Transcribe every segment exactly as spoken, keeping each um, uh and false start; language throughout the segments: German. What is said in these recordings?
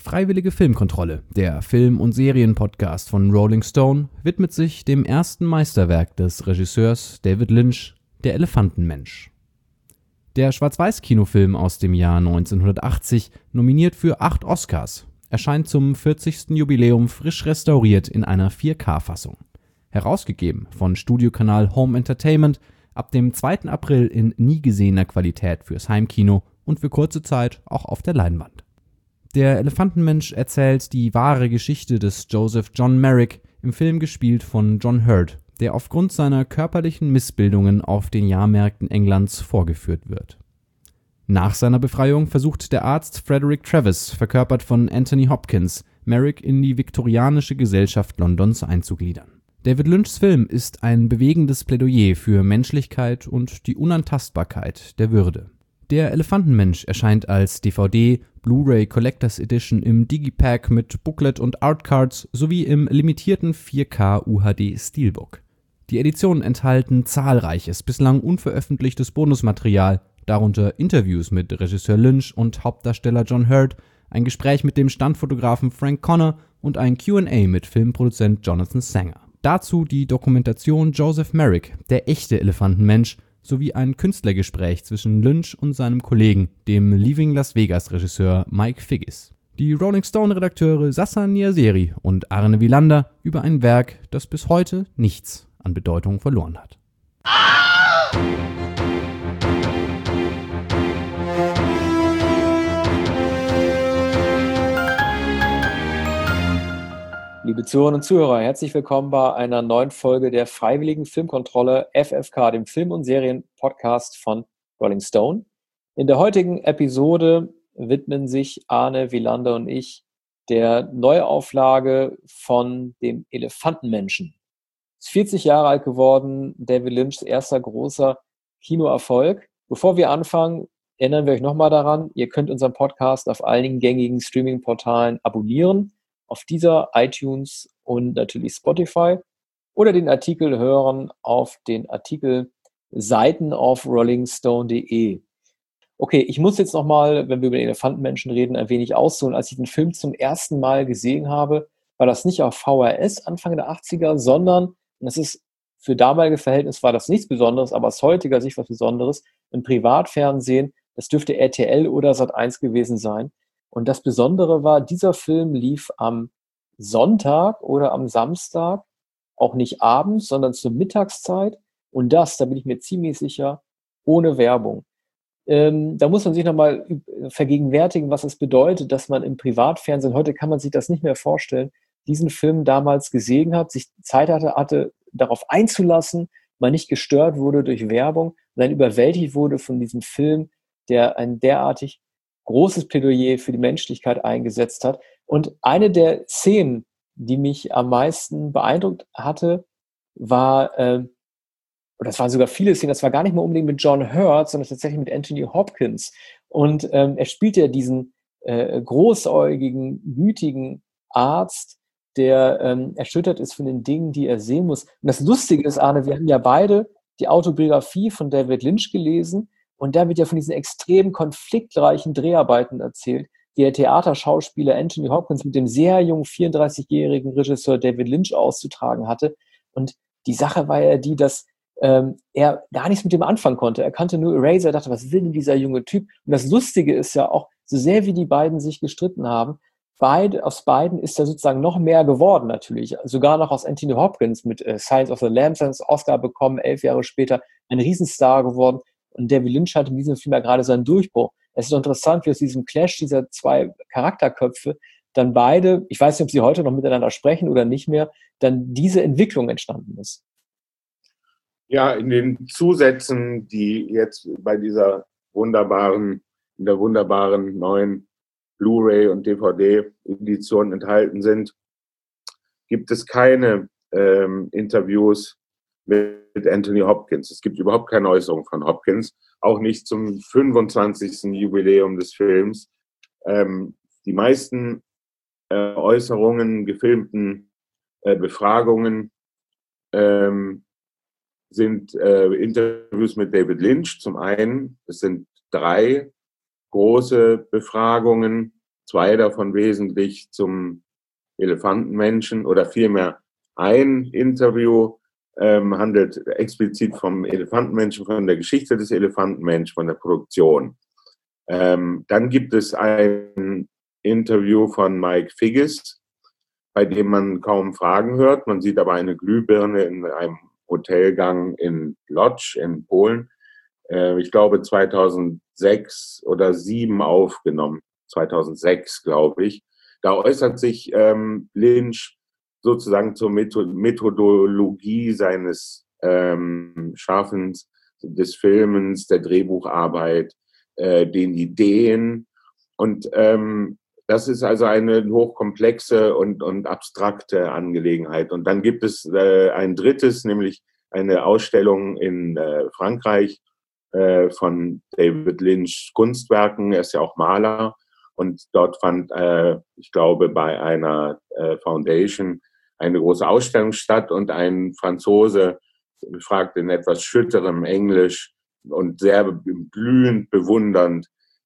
Freiwillige Filmkontrolle, der Film- und Serienpodcast von Rolling Stone, widmet sich dem ersten Meisterwerk des Regisseurs David Lynch, Der Elefantenmensch. Der Schwarz-Weiß-Kinofilm aus dem Jahr neunzehnhundertachtzig, nominiert für acht Oscars, erscheint zum vierzigsten Jubiläum frisch restauriert in einer vier K-Fassung. Herausgegeben von Studiokanal Home Entertainment, ab dem zweiten April in nie gesehener Qualität fürs Heimkino und für kurze Zeit auch auf der Leinwand. Der Elefantenmensch erzählt die wahre Geschichte des Joseph John Merrick, im Film gespielt von John Hurt, der aufgrund seiner körperlichen Missbildungen auf den Jahrmärkten Englands vorgeführt wird. Nach seiner Befreiung versucht der Arzt Frederick Travis, verkörpert von Anthony Hopkins, Merrick in die viktorianische Gesellschaft Londons einzugliedern. David Lynchs Film ist ein bewegendes Plädoyer für Menschlichkeit und die Unantastbarkeit der Würde. Der Elefantenmensch erscheint als D V D, Blu-ray Collectors Edition im Digipack mit Booklet und Artcards sowie im limitierten vier K U H D Steelbook. Die Editionen enthalten zahlreiches, bislang unveröffentlichtes Bonusmaterial, darunter Interviews mit Regisseur Lynch und Hauptdarsteller John Hurt, ein Gespräch mit dem Standfotografen Frank Connor und ein Q and A mit Filmproduzent Jonathan Sanger. Dazu die Dokumentation Joseph Merrick, der echte Elefantenmensch, sowie ein Künstlergespräch zwischen Lynch und seinem Kollegen, dem Leaving Las Vegas-Regisseur Mike Figgis. Die Rolling Stone-Redakteure Sasa Niaseri und Arne Wielander über ein Werk, das bis heute nichts an Bedeutung verloren hat. Liebe Zuhörerinnen und Zuhörer, herzlich willkommen bei einer neuen Folge der Freiwilligen Filmkontrolle F F K, dem Film- und Serien-Podcast von Rolling Stone. In der heutigen Episode widmen sich Arne Wielander und ich der Neuauflage von dem Elefantenmenschen. Ist vierzig Jahre alt geworden, David Lynchs erster großer Kinoerfolg. Bevor wir anfangen, erinnern wir euch nochmal daran, ihr könnt unseren Podcast auf einigen gängigen Streaming-Portalen abonnieren, auf dieser, iTunes und natürlich Spotify, oder den Artikel hören auf den Artikelseiten auf rolling stone punkt de. Okay, ich muss jetzt nochmal, wenn wir über den Elefantenmenschen reden, ein wenig ausholen. Als ich den Film zum ersten Mal gesehen habe, war das nicht auf V H S Anfang der achtziger, sondern, und das ist für damalige Verhältnis war das nichts Besonderes, aber aus heutiger Sicht was Besonderes, im Privatfernsehen, das dürfte R T L oder Sat eins gewesen sein. Und das Besondere war, dieser Film lief am Sonntag oder am Samstag, auch nicht abends, sondern zur Mittagszeit. Und das, da bin ich mir ziemlich sicher, ohne Werbung. Ähm, da muss man sich nochmal vergegenwärtigen, was es bedeutet, dass man im Privatfernsehen, heute kann man sich das nicht mehr vorstellen, diesen Film damals gesehen hat, sich Zeit hatte, hatte darauf einzulassen, man nicht gestört wurde durch Werbung, sondern überwältigt wurde von diesem Film, der ein derartig großes Plädoyer für die Menschlichkeit eingesetzt hat. Und eine der Szenen, die mich am meisten beeindruckt hatte, war, äh, oder das waren sogar viele Szenen, das war gar nicht mal unbedingt mit John Hurt, sondern tatsächlich mit Anthony Hopkins. Und ähm, er spielt ja diesen äh, großäugigen, gütigen Arzt, der ähm, erschüttert ist von den Dingen, die er sehen muss. Und das Lustige ist, Arne, wir haben ja beide die Autobiografie von David Lynch gelesen, und da wird ja von diesen extrem konfliktreichen Dreharbeiten erzählt, die der Theaterschauspieler Anthony Hopkins mit dem sehr jungen vierunddreißigjährigen Regisseur David Lynch auszutragen hatte. Und die Sache war ja die, dass ähm, er gar nichts mit dem anfangen konnte. Er kannte nur Eraser, er dachte, was will denn dieser junge Typ? Und das Lustige ist ja auch, so sehr wie die beiden sich gestritten haben, beide, aus beiden ist ja sozusagen noch mehr geworden natürlich. Sogar noch aus Anthony Hopkins mit äh, Silence of the Lambs einen Oscar bekommen, elf Jahre später ein Riesenstar geworden. Und David Lynch hat in diesem Film ja gerade seinen Durchbruch. Es ist doch interessant, wie aus diesem Clash dieser zwei Charakterköpfe dann beide, ich weiß nicht, ob sie heute noch miteinander sprechen oder nicht mehr, dann diese Entwicklung entstanden ist. Ja, in den Zusätzen, die jetzt bei dieser wunderbaren, in der wunderbaren neuen Blu-ray und D V D-Edition enthalten sind, gibt es keine ähm, Interviews mit Anthony Hopkins. Es gibt überhaupt keine Äußerung von Hopkins, auch nicht zum fünfundzwanzigsten Jubiläum des Films. Ähm, die meisten äh, Äußerungen, gefilmten äh, Befragungen ähm, sind äh, Interviews mit David Lynch zum einen. Es sind drei große Befragungen, zwei davon wesentlich zum Elefantenmenschen oder vielmehr ein Interview ähm, handelt explizit vom Elefantenmenschen, von der Geschichte des Elefantenmenschen, von der Produktion. Ähm, dann gibt es ein Interview von Mike Figgis, bei dem man kaum Fragen hört. Man sieht aber eine Glühbirne in einem Hotelgang in Łódź in Polen. Äh, ich glaube zweitausendsechs oder sieben aufgenommen. zweitausendsechs, glaube ich. Da äußert sich ähm, Lynch sozusagen zur Methodologie seines ähm, Schaffens, des Filmens, der Drehbucharbeit, äh, den Ideen. Und ähm, das ist also eine hochkomplexe und, und abstrakte Angelegenheit. Und dann gibt es äh, ein drittes, nämlich eine Ausstellung in äh, Frankreich äh, von David Lynchs Kunstwerken. Er ist ja auch Maler. Und dort fand, äh, ich glaube, bei einer äh, Foundation eine große Ausstellung statt und ein Franzose fragt in etwas schütterem Englisch und sehr glühend bewundernd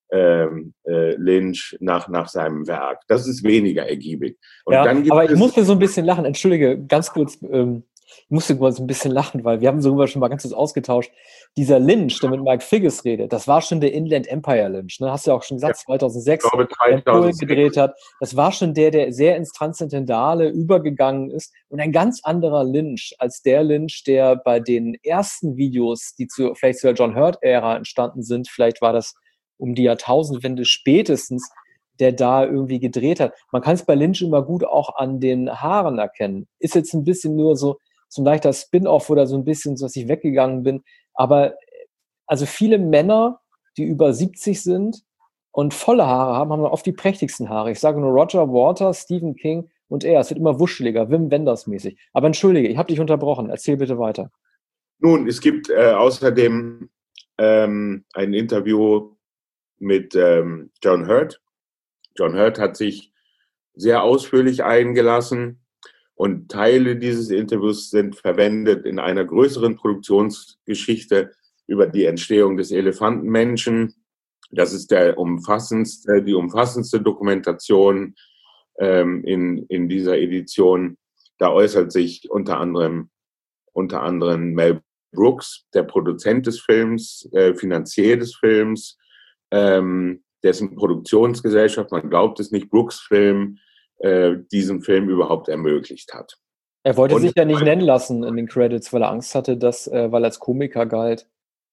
ähm, äh, Lynch nach, nach seinem Werk. Das ist weniger ergiebig. Und ja, dann gibt aber ich es musste so ein bisschen lachen. Entschuldige, ganz kurz. Ähm, ich musste mal so ein bisschen lachen, weil wir haben darüber schon mal ganz kurz ausgetauscht. Dieser Lynch, der mit Mike Figgis redet, das war schon der Inland Empire Lynch. Ne? Hast du ja auch schon gesagt, ja, zweitausendsechs, ich glaube, der in Polen zweitausendsechs gedreht hat. Das war schon der, der sehr ins Transzendentale übergegangen ist und ein ganz anderer Lynch als der Lynch, der bei den ersten Videos, die zu, vielleicht zur John Hurt-Ära entstanden sind, vielleicht war das um die Jahrtausendwende spätestens, der da irgendwie gedreht hat. Man kann es bei Lynch immer gut auch an den Haaren erkennen. Ist jetzt ein bisschen nur so, so ein leichter Spin-off oder so ein bisschen, so dass ich weggegangen bin. Aber also viele Männer, die über siebzig sind und volle Haare haben, haben oft die prächtigsten Haare. Ich sage nur Roger Waters, Stephen King und er. Es wird immer wuscheliger, Wim Wenders mäßig. Aber entschuldige, ich habe dich unterbrochen. Erzähl bitte weiter. Nun, es gibt äh, außerdem ähm, ein Interview mit ähm, John Hurt. John Hurt hat sich sehr ausführlich eingelassen und Teile dieses Interviews sind verwendet in einer größeren Produktionsgeschichte über die Entstehung des Elefantenmenschen. Das ist der umfassendste, die umfassendste Dokumentation ähm, in, in dieser Edition. Da äußert sich unter anderem, unter anderem Mel Brooks, der Produzent des Films, äh, Finanzier des Films, ähm, dessen Produktionsgesellschaft, man glaubt es nicht, Brooks Film, äh, diesen Film überhaupt ermöglicht hat. Er wollte Und sich ja nicht nennen lassen in den Credits, weil er Angst hatte, dass, äh, weil er als Komiker galt,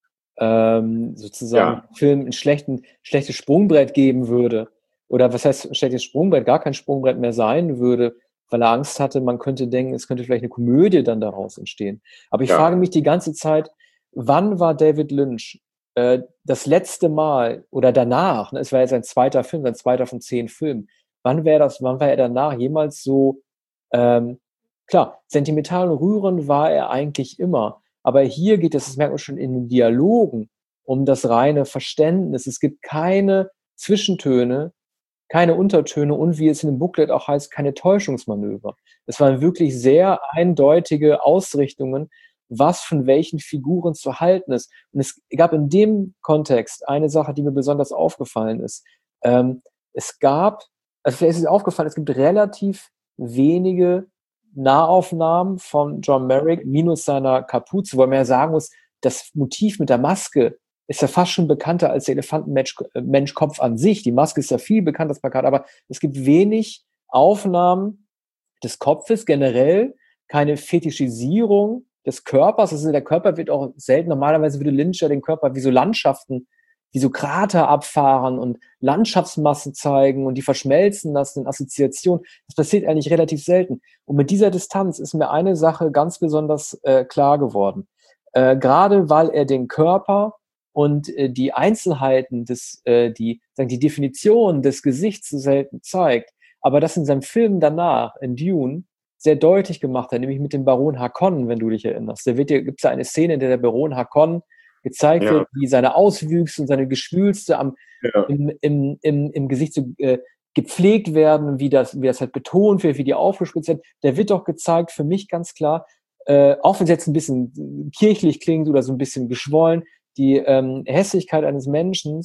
ähm, sozusagen Ja. dem Film ein schlechten, schlechtes Sprungbrett geben würde. Oder was heißt ein schlechtes Sprungbrett? Gar kein Sprungbrett mehr sein würde, weil er Angst hatte, man könnte denken, es könnte vielleicht eine Komödie dann daraus entstehen. Aber ich Ja. frage mich die ganze Zeit, wann war David Lynch äh, das letzte Mal oder danach, ne, es war jetzt sein zweiter Film, sein zweiter von zehn Filmen, wann wäre das, wann war er danach jemals so, ähm, klar, sentimental und rührend war er eigentlich immer, aber hier geht es, das merkt man schon in den Dialogen, um das reine Verständnis. Es gibt keine Zwischentöne, keine Untertöne und wie es in dem Booklet auch heißt, keine Täuschungsmanöver. Es waren wirklich sehr eindeutige Ausrichtungen, was von welchen Figuren zu halten ist. Und es gab in dem Kontext eine Sache, die mir besonders aufgefallen ist. Ähm, es gab, also vielleicht ist es aufgefallen, es gibt relativ wenige Nahaufnahmen von John Merrick minus seiner Kapuze, wo man ja sagen muss, das Motiv mit der Maske ist ja fast schon bekannter als der Elefantenmensch-Kopf an sich. Die Maske ist ja viel bekannter als Plakat, aber es gibt wenig Aufnahmen des Kopfes generell, keine Fetischisierung des Körpers. Also der Körper wird auch selten, normalerweise würde Lynch ja den Körper wie so Landschaften, wie so Krater abfahren und Landschaftsmassen zeigen und die verschmelzen lassen in Assoziationen. Das passiert eigentlich relativ selten. Und mit dieser Distanz ist mir eine Sache ganz besonders äh, klar geworden. Äh, gerade weil er den Körper und äh, die Einzelheiten, des, äh, die, sagen, die Definition des Gesichts so selten zeigt, aber das in seinem Film danach, in Dune, sehr deutlich gemacht hat, nämlich mit dem Baron Harkonnen, wenn du dich erinnerst. Da gibt es ja eine Szene, in der der Baron Harkonnen gezeigt ja. wird, wie seine Auswüchse und seine Geschwülste am, ja. im, im, im, im Gesicht so äh, gepflegt werden, wie das, wie das halt betont wird, wie die aufgespitzt werden. Der wird doch gezeigt, für mich ganz klar, äh, auch wenn es jetzt ein bisschen kirchlich klingt oder so ein bisschen geschwollen, die ähm, Hässlichkeit eines Menschen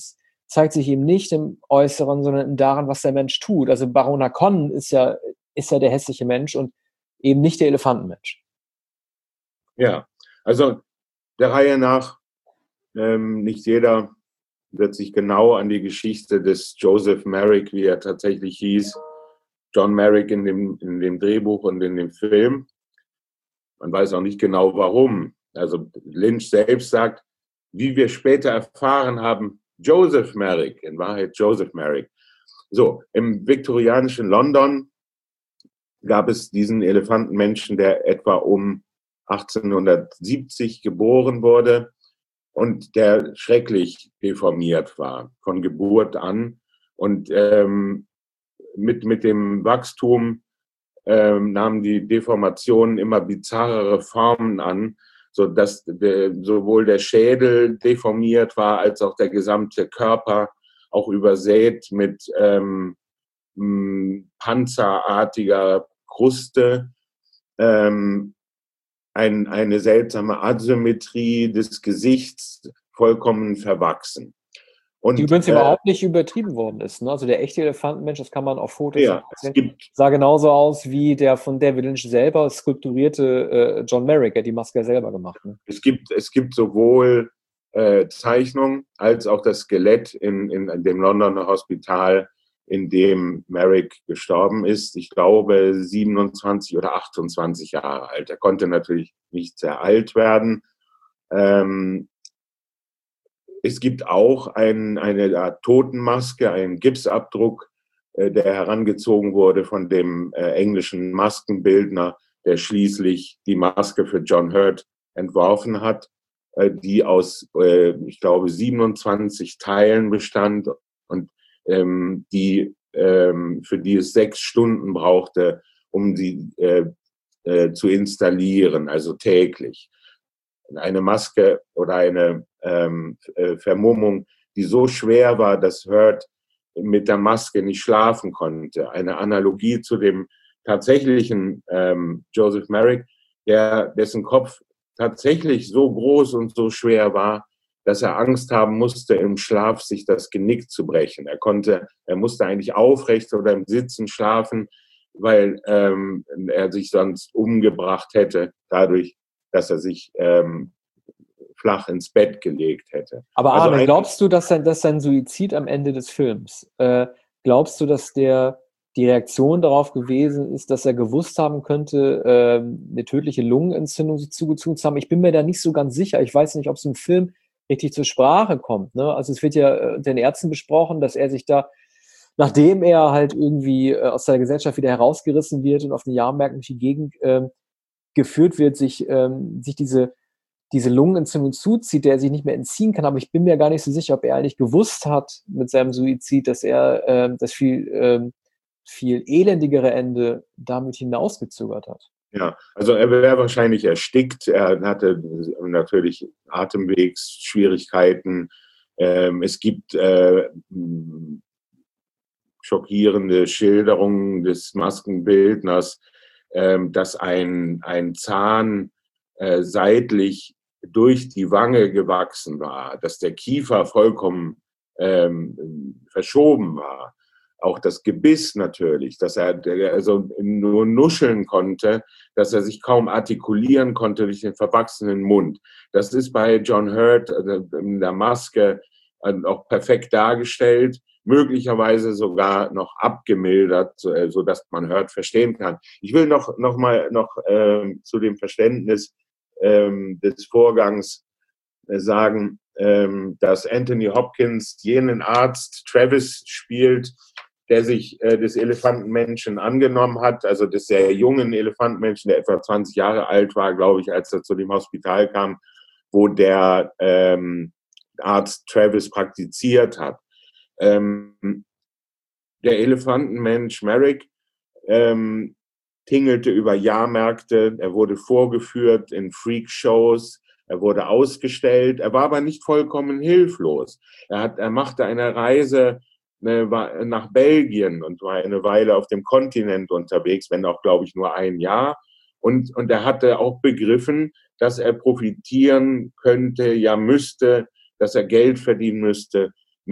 zeigt sich eben nicht im Äußeren, sondern daran, was der Mensch tut. Also Baron Harkonnen ist ja, ist ja der hässliche Mensch und eben nicht der Elefantenmensch. Ja, also der Reihe nach, ähm, nicht jeder wird sich genau an die Geschichte des Joseph Merrick, wie er tatsächlich hieß, John Merrick in dem, in dem Drehbuch und in dem Film. Man weiß auch nicht genau, warum. Also Lynch selbst sagt, wie wir später erfahren haben, Joseph Merrick, in Wahrheit Joseph Merrick. So, im viktorianischen London gab es diesen Elefantenmenschen, der etwa um achtzehnhundertsiebzig geboren wurde und der schrecklich deformiert war, von Geburt an. Und ähm, mit, mit dem Wachstum ähm, nahmen die Deformationen immer bizarrere Formen an, sodass de, sowohl der Schädel deformiert war, als auch der gesamte Körper, auch übersät mit ähm, panzerartiger Kruste, ähm, ein, eine seltsame Asymmetrie des Gesichts, vollkommen verwachsen. Und, die übrigens äh, überhaupt nicht übertrieben worden ist. Ne? Also der echte Elefantenmensch, das kann man auf Fotos ja, sehen, es gibt, sah genauso aus wie der von David Lynch selber skulpturierte äh, John Merrick, der hat die Maske ja selber gemacht. Ne? es gibt, es gibt sowohl äh, Zeichnungen als auch das Skelett in, in, in dem Londoner Hospital, in dem Merrick gestorben ist. Ich glaube siebenundzwanzig oder achtundzwanzig Jahre alt. Er konnte natürlich nicht sehr alt werden. Ähm, Es gibt auch ein, eine Art Totenmaske, einen Gipsabdruck, äh, der herangezogen wurde von dem äh, englischen Maskenbildner, der schließlich die Maske für John Hurt entworfen hat, äh, die aus, äh, ich glaube, siebenundzwanzig Teilen bestand und ähm, die, ähm, für die es sechs Stunden brauchte, um sie äh, äh, zu installieren, also täglich. Eine Maske oder eine ähm, Vermummung, die so schwer war, dass Hurt mit der Maske nicht schlafen konnte. Eine Analogie zu dem tatsächlichen ähm, Joseph Merrick, der, dessen Kopf tatsächlich so groß und so schwer war, dass er Angst haben musste, im Schlaf sich das Genick zu brechen. Er konnte, er musste eigentlich aufrecht oder im Sitzen schlafen, weil ähm, er sich sonst umgebracht hätte, dadurch, dass er sich ähm, flach ins Bett gelegt hätte. Aber also Arne, glaubst du, dass sein, dass sein Suizid am Ende des Films, äh, glaubst du, dass der die Reaktion darauf gewesen ist, dass er gewusst haben könnte, äh, eine tödliche Lungenentzündung sich zugezogen zu haben? Ich bin mir da nicht so ganz sicher. Ich weiß nicht, ob es im Film richtig zur Sprache kommt. Ne? Also es wird ja äh, den Ärzten besprochen, dass er sich da, nachdem er halt irgendwie äh, aus der Gesellschaft wieder herausgerissen wird und auf den Jahrmärkten durch die Gegend äh, geführt wird, sich, ähm, sich diese diese Lungenentzündung zuzieht, der sich nicht mehr entziehen kann. Aber ich bin mir gar nicht so sicher, ob er eigentlich gewusst hat mit seinem Suizid, dass er äh, das viel, äh, viel elendigere Ende damit hinausgezögert hat. Ja, also er wäre wahrscheinlich erstickt. Er hatte natürlich Atemwegsschwierigkeiten. Ähm, es gibt äh, schockierende Schilderungen des Maskenbildners, äh, dass ein, ein Zahn äh, seitlich durch die Wange gewachsen war, dass der Kiefer vollkommen ähm, verschoben war. Auch das Gebiss natürlich, dass er also nur nuscheln konnte, dass er sich kaum artikulieren konnte durch den verwachsenen Mund. Das ist bei John Hurt in der Maske auch perfekt dargestellt, möglicherweise sogar noch abgemildert, sodass man Hurt verstehen kann. Ich will noch, noch mal noch, äh, zu dem Verständnis ähm, des Vorgangs äh, sagen, ähm, dass Anthony Hopkins jenen Arzt Travis spielt, der sich äh, des Elefantenmenschen angenommen hat, also des sehr jungen Elefantenmenschen, der etwa zwanzig Jahre alt war, glaube ich, als er zu dem Hospital kam, wo der ähm, Arzt Travis praktiziert hat. Ähm, der Elefantenmensch Merrick ähm, tingelte über Jahrmärkte, er wurde vorgeführt in Freakshows, er wurde ausgestellt, er war aber nicht vollkommen hilflos. Er, hat, er machte eine Reise nach Belgien und war eine Weile auf dem Kontinent unterwegs, wenn auch, glaube ich, nur ein Jahr. Und, und er hatte auch begriffen, dass er profitieren könnte, ja müsste, dass er Geld verdienen müsste mit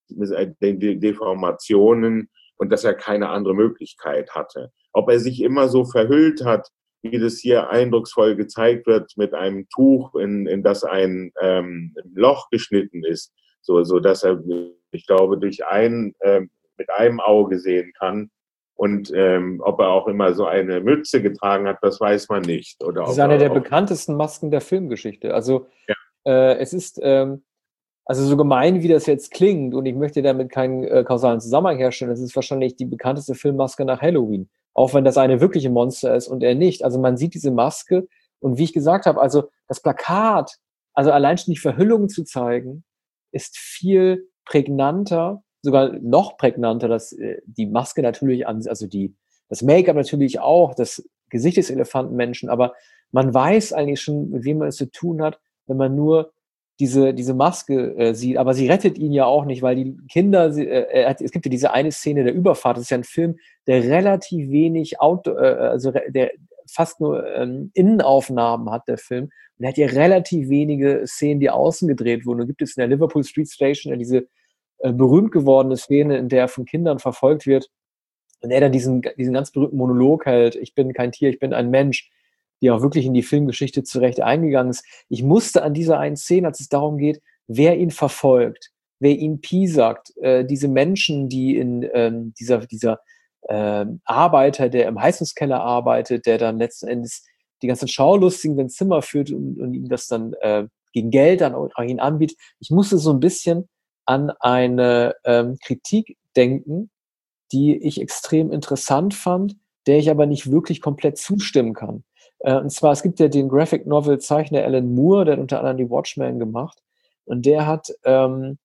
den Deformationen und dass er keine andere Möglichkeit hatte. Ob er sich immer so verhüllt hat, wie das hier eindrucksvoll gezeigt wird, mit einem Tuch, in, in das ein ähm, Loch geschnitten ist, so, so dass er, ich glaube, durch ein, äh, mit einem Auge sehen kann. Und ähm, ob er auch immer so eine Mütze getragen hat, das weiß man nicht. Oder das ist ob eine er, der ob, bekanntesten Masken der Filmgeschichte. Also ja. äh, es ist, ähm, also so gemein, wie das jetzt klingt, und ich möchte damit keinen äh, kausalen Zusammenhang herstellen, das ist wahrscheinlich die bekannteste Filmmaske nach Halloween. Auch wenn das eine wirkliche Monster ist und er nicht. Also man sieht diese Maske und wie ich gesagt habe, also das Plakat, also allein schon die Verhüllung zu zeigen, ist viel prägnanter, sogar noch prägnanter, dass äh, die Maske natürlich an, also die, das Make-up natürlich auch, das Gesicht des Elefantenmenschen, aber man weiß eigentlich schon, mit wem man es zu tun hat, wenn man nur diese, diese Maske äh, sieht. Aber sie rettet ihn ja auch nicht, weil die Kinder, sie, äh, hat, es gibt ja diese eine Szene der Überfahrt, das ist ja ein Film, der relativ wenig Auto, äh, also der fast nur ähm, Innenaufnahmen hat, der Film. Und er hat ja relativ wenige Szenen, die außen gedreht wurden. Da gibt es in der Liverpool Street Station ja diese äh, berühmt gewordene Szene, in der er von Kindern verfolgt wird und er dann diesen, diesen ganz berühmten Monolog hält, ich bin kein Tier, ich bin ein Mensch, die auch wirklich in die Filmgeschichte zurecht eingegangen ist. Ich musste an dieser einen Szene, als es darum geht, wer ihn verfolgt, wer ihn piesackt, äh, diese Menschen, die in ähm, dieser, dieser äh, Arbeiter, der im Heizungskeller arbeitet, der dann letzten Endes die ganzen Schaulustigen ins Zimmer führt und, und ihm das dann äh, gegen Geld dann auch ihn anbietet. Ich musste so ein bisschen an eine ähm, Kritik denken, die ich extrem interessant fand, der ich aber nicht wirklich komplett zustimmen kann. Äh, und zwar, es gibt ja den Graphic Novel Zeichner Alan Moore, der hat unter anderem die Watchmen gemacht. Und der hat, ähm,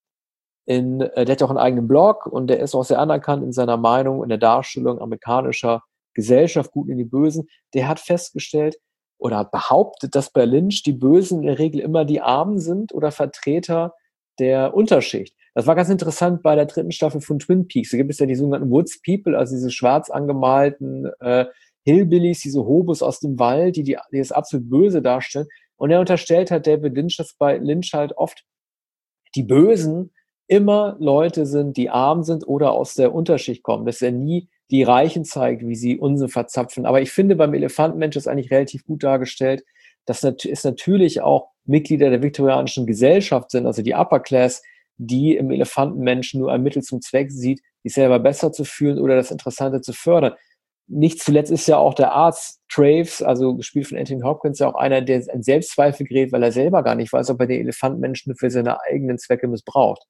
in, äh, der hat auch einen eigenen Blog und der ist auch sehr anerkannt in seiner Meinung, in der Darstellung amerikanischer Gesellschaft, Guten und die Bösen. Der hat festgestellt oder hat behauptet, dass bei Lynch die Bösen in der Regel immer die Armen sind oder Vertreter der Unterschicht. Das war ganz interessant bei der dritten Staffel von Twin Peaks. Da gibt es ja die sogenannten Woods People, also diese schwarz angemalten äh, Hillbillies, diese Hobos aus dem Wald, die, die, die das absolut Böse darstellen. Und er unterstellt hat David Lynch, dass bei Lynch halt oft die Bösen immer Leute sind, die arm sind oder aus der Unterschicht kommen, dass er nie die Reichen zeigt, wie sie Unsinn verzapfen. Aber ich finde, beim Elefantenmensch ist eigentlich relativ gut dargestellt, dass es natürlich auch Mitglieder der viktorianischen Gesellschaft sind, also die Upper Class, die im Elefantenmenschen nur ein Mittel zum Zweck sieht, sich selber besser zu fühlen oder das Interessante zu fördern. Nicht zuletzt ist ja auch der Arzt Traves, also gespielt von Anthony Hopkins, ja auch einer, der in Selbstzweifel gerät, weil er selber gar nicht weiß, ob er den Elefantenmenschen für seine eigenen Zwecke missbraucht.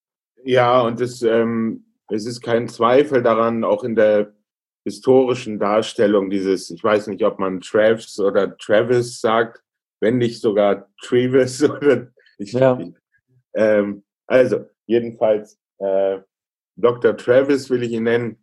Ja, und es, ähm, es ist kein Zweifel daran, auch in der historischen Darstellung dieses, ich weiß nicht, ob man Travis oder Travis sagt, wenn nicht sogar Travis oder ich, ja. ich ähm, also jedenfalls äh, Doktor Travis will ich ihn nennen,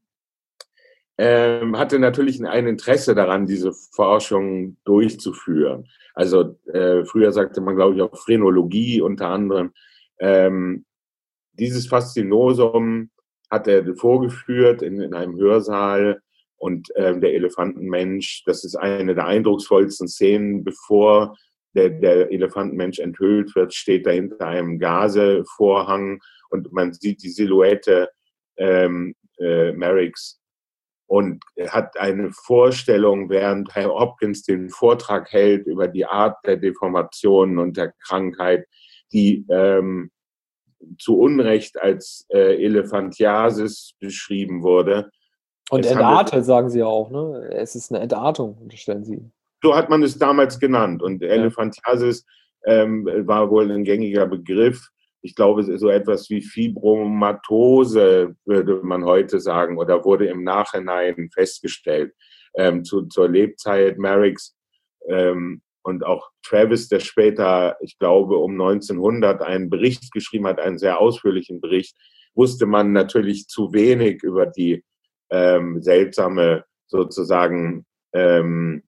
ähm, hatte natürlich ein Interesse daran, diese Forschung durchzuführen. Also äh, früher sagte man, glaube ich, auch Phrenologie unter anderem. Ähm, dieses Faszinosum hat er vorgeführt in, in einem Hörsaal und ähm, der Elefantenmensch, das ist eine der eindrucksvollsten Szenen, bevor der, der Elefantenmensch enthüllt wird, steht da hinter einem Gazevorhang und man sieht die Silhouette ähm, äh, Merricks und hat eine Vorstellung, während Herr Hopkins den Vortrag hält über die Art der Deformationen und der Krankheit, die ähm, zu Unrecht als äh, Elephantiasis beschrieben wurde. Und entartet, sagen Sie auch, ne? Es ist eine Entartung, unterstellen Sie. So hat man es damals genannt. Und ja. Elephantiasis ähm, war wohl ein gängiger Begriff. Ich glaube, so etwas wie Fibromatose würde man heute sagen oder wurde im Nachhinein festgestellt. Ähm, zu, zur Lebzeit Merricks ähm, und auch Travis, der später, ich glaube, um neunzehnhundert einen Bericht geschrieben hat, einen sehr ausführlichen Bericht, wusste man natürlich zu wenig über die ähm, seltsame sozusagen ähm,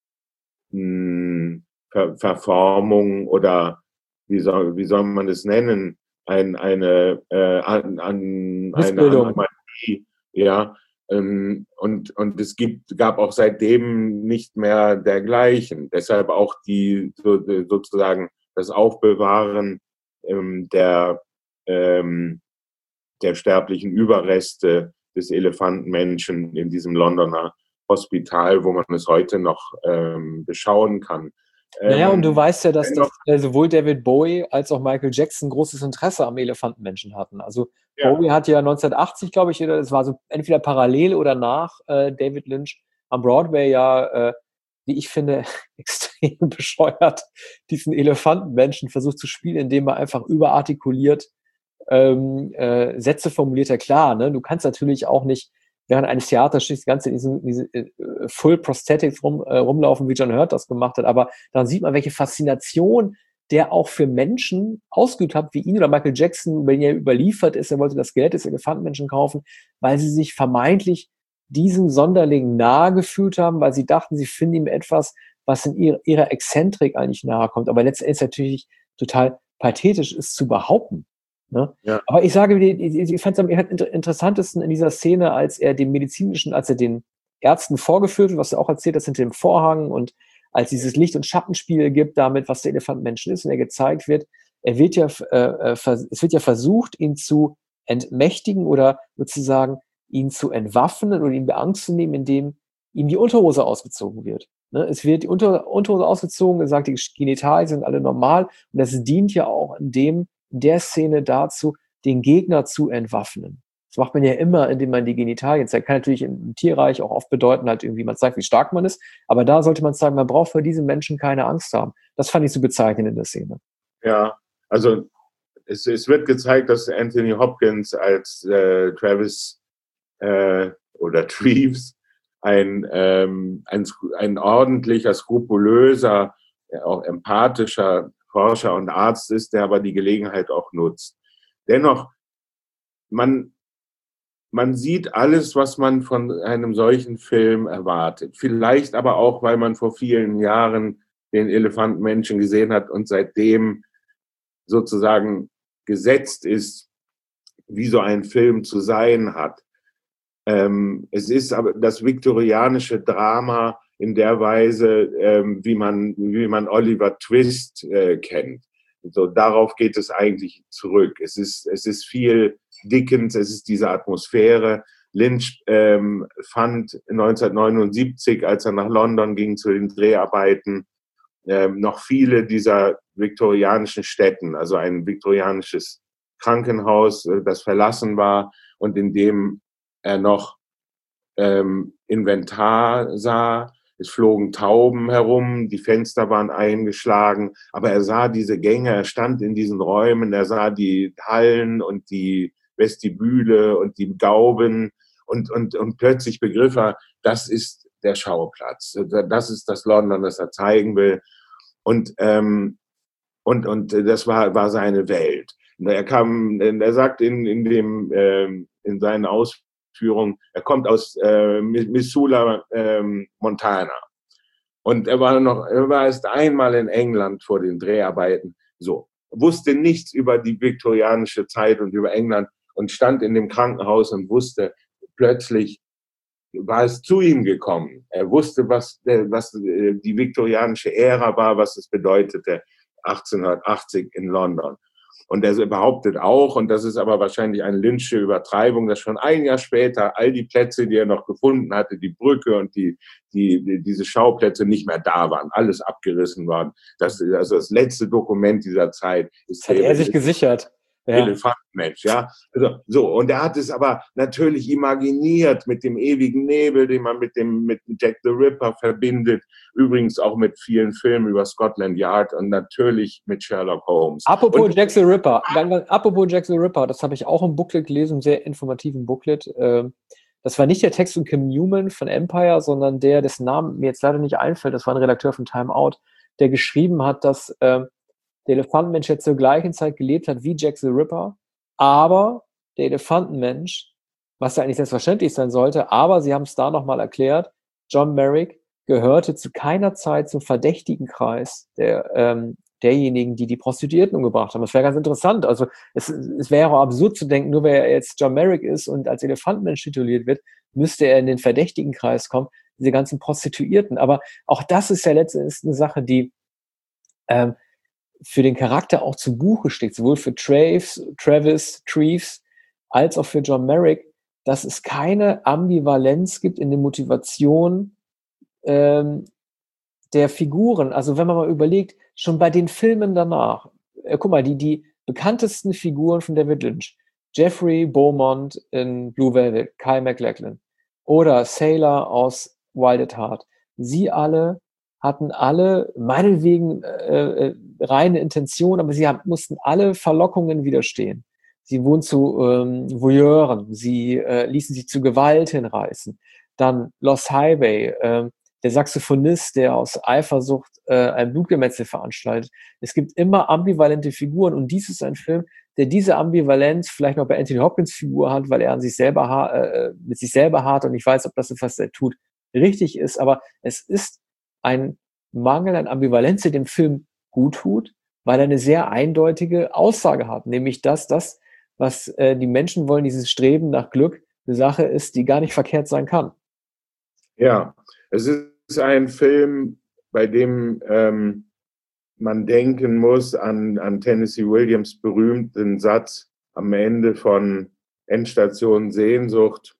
Ver Verformung oder wie soll, wie soll man es nennen, ein, eine, äh, an, an, eine Anomalie, ja, ähm, und, und es gibt, gab auch seitdem nicht mehr dergleichen. Deshalb auch die, so, sozusagen das Aufbewahren ähm, der, ähm, der sterblichen Überreste des Elefantenmenschen in diesem Londoner Hospital, wo man es heute noch ähm, beschauen kann. Naja, ähm, und du weißt ja, dass, dennoch, dass äh, sowohl David Bowie als auch Michael Jackson großes Interesse am Elefantenmenschen hatten. Also ja, Bowie hat ja neunzehnhundertachtzig, glaube ich, oder es war so entweder parallel oder nach äh, David Lynch am Broadway ja, äh, wie ich finde, extrem bescheuert diesen Elefantenmenschen versucht zu spielen, indem er einfach überartikuliert ähm, äh, Sätze formuliert. Ja klar, ne? Du kannst natürlich auch nicht während eines Theaterstücks das Ganze in diesen, diese äh, Full Prosthetics rum, äh, rumlaufen, wie John Hurt das gemacht hat, aber dann sieht man, welche Faszination der auch für Menschen ausgeübt hat, wie ihn oder Michael Jackson, wenn er überliefert ist, er wollte das Geld des Elefantenmenschen kaufen, weil sie sich vermeintlich diesem Sonderling nahe gefühlt haben, weil sie dachten, sie finden ihm etwas, was in ihrer, ihrer Exzentrik eigentlich nahe kommt. Aber letztendlich natürlich total pathetisch ist zu behaupten. Ne? ja. Aber ich sage, ich fand es am interessantesten in dieser Szene, als er dem medizinischen, als er den Ärzten vorgeführt wird, was du auch erzählt hast, hinter dem Vorhang und als dieses Licht- und Schattenspiel gibt damit, was der Elefantenmensch ist und er gezeigt wird, er wird ja, äh, es wird ja versucht, ihn zu entmächtigen oder sozusagen ihn zu entwaffnen oder ihn beangst zu nehmen, indem ihm die Unterhose ausgezogen wird. Ne? Es wird die Unter Unterhose ausgezogen, gesagt, die Genitalien sind alle normal und das dient ja auch in dem, in der Szene dazu, den Gegner zu entwaffnen. Das macht man ja immer, indem man die Genitalien zeigt. Kann natürlich im Tierreich auch oft bedeuten, halt irgendwie, man zeigt, wie stark man ist, aber da sollte man sagen, man braucht vor diesem Menschen keine Angst haben. Das fand ich so bezeichnend in der Szene. Ja, also es, es wird gezeigt, dass Anthony Hopkins als äh, Travis äh, oder Treves ein, ähm, ein, ein ordentlicher, skrupulöser, auch empathischer Forscher und Arzt ist, der aber die Gelegenheit auch nutzt. Dennoch, man, man sieht alles, was man von einem solchen Film erwartet. Vielleicht aber auch, weil man vor vielen Jahren den Elefantenmenschen gesehen hat und seitdem sozusagen gesetzt ist, wie so ein Film zu sein hat. Ähm, es ist aber das viktorianische Drama in der Weise, ähm, wie man, wie man Oliver Twist äh, kennt. So, darauf geht es eigentlich zurück. Es ist, es ist viel Dickens, es ist diese Atmosphäre. Lynch ähm, fand neunzehnhundertneunundsiebzig, als er nach London ging zu den Dreharbeiten, ähm, noch viele dieser viktorianischen Städten, also ein viktorianisches Krankenhaus, äh, das verlassen war und in dem er noch ähm, Inventar sah. Es flogen Tauben herum, die Fenster waren eingeschlagen, aber er sah diese Gänge, er stand in diesen Räumen, er sah die Hallen und die Vestibüle und die Gauben und, und, und plötzlich begriff er, das ist der Schauplatz, das ist das London, das er zeigen will. Und, ähm, und, und das war, war seine Welt. Und er kam, er sagt in, in, dem, ähm, in seinen Ausführungen, er kommt aus äh, Missoula, ähm, Montana. Und er war noch, er war erst einmal in England vor den Dreharbeiten. So, wusste nichts über die viktorianische Zeit und über England und stand in dem Krankenhaus und wusste plötzlich, war es zu ihm gekommen. Er wusste, was, was die viktorianische Ära war, was es bedeutete, achtzehnhundertachtzig in London. Und er behauptet auch, und das ist aber wahrscheinlich eine Lynch'sche Übertreibung, dass schon ein Jahr später all die Plätze, die er noch gefunden hatte, die Brücke und die, die, die diese Schauplätze nicht mehr da waren, alles abgerissen waren. Das, also das letzte Dokument dieser Zeit ist. Das hat er sich gesichert. Ja. Elefantenmensch, ja. Also, so. Und er hat es aber natürlich imaginiert mit dem ewigen Nebel, den man mit dem, mit Jack the Ripper verbindet. Übrigens auch mit vielen Filmen über Scotland Yard und natürlich mit Sherlock Holmes. Apropos und, Jack the Ripper, apropos Jack the Ripper, das habe ich auch im Booklet gelesen, einen sehr informativen Booklet. Das war nicht der Text von Kim Newman von Empire, sondern der, dessen Namen mir jetzt leider nicht einfällt, das war ein Redakteur von Time Out, der geschrieben hat, dass der Elefantenmensch jetzt zur gleichen Zeit gelebt hat wie Jack the Ripper, aber der Elefantenmensch, was ja eigentlich selbstverständlich sein sollte, aber sie haben es da nochmal erklärt, John Merrick gehörte zu keiner Zeit zum verdächtigen Kreis der, ähm, derjenigen, die die Prostituierten umgebracht haben. Das wäre ganz interessant. Also es, es wäre auch absurd zu denken, nur weil er jetzt John Merrick ist und als Elefantenmensch tituliert wird, müsste er in den verdächtigen Kreis kommen, diese ganzen Prostituierten. Aber auch das ist ja letztendlich eine Sache, die ähm, für den Charakter auch zu Buche steht, sowohl für Traves, Travis, Treves, als auch für John Merrick, dass es keine Ambivalenz gibt in der Motivation ähm, der Figuren. Also wenn man mal überlegt, schon bei den Filmen danach, äh, guck mal, die, die bekanntesten Figuren von David Lynch, Jeffrey Beaumont in Blue Velvet, Kyle MacLachlan oder Sailor aus Wild at Heart, sie alle hatten alle meinetwegen äh, äh, reine Intention, aber sie haben, mussten alle Verlockungen widerstehen. Sie wurden zu ähm, Voyeuren, sie äh, ließen sich zu Gewalt hinreißen. Dann Lost Highway, äh, der Saxophonist, der aus Eifersucht äh, ein Blutgemetzel veranstaltet. Es gibt immer ambivalente Figuren und dies ist ein Film, der diese Ambivalenz vielleicht noch bei Anthony Hopkins Figur hat, weil er an sich selber ha- äh, mit sich selber hart und ich weiß, ob das, was er tut, richtig ist, aber es ist ein Mangel an Ambivalenz, der dem Film gut tut, weil er eine sehr eindeutige Aussage hat, nämlich dass das, was äh, die Menschen wollen, dieses Streben nach Glück, eine Sache ist, die gar nicht verkehrt sein kann. Ja, es ist ein Film, bei dem ähm, man denken muss an, an Tennessee Williams' berühmten Satz am Ende von Endstation Sehnsucht.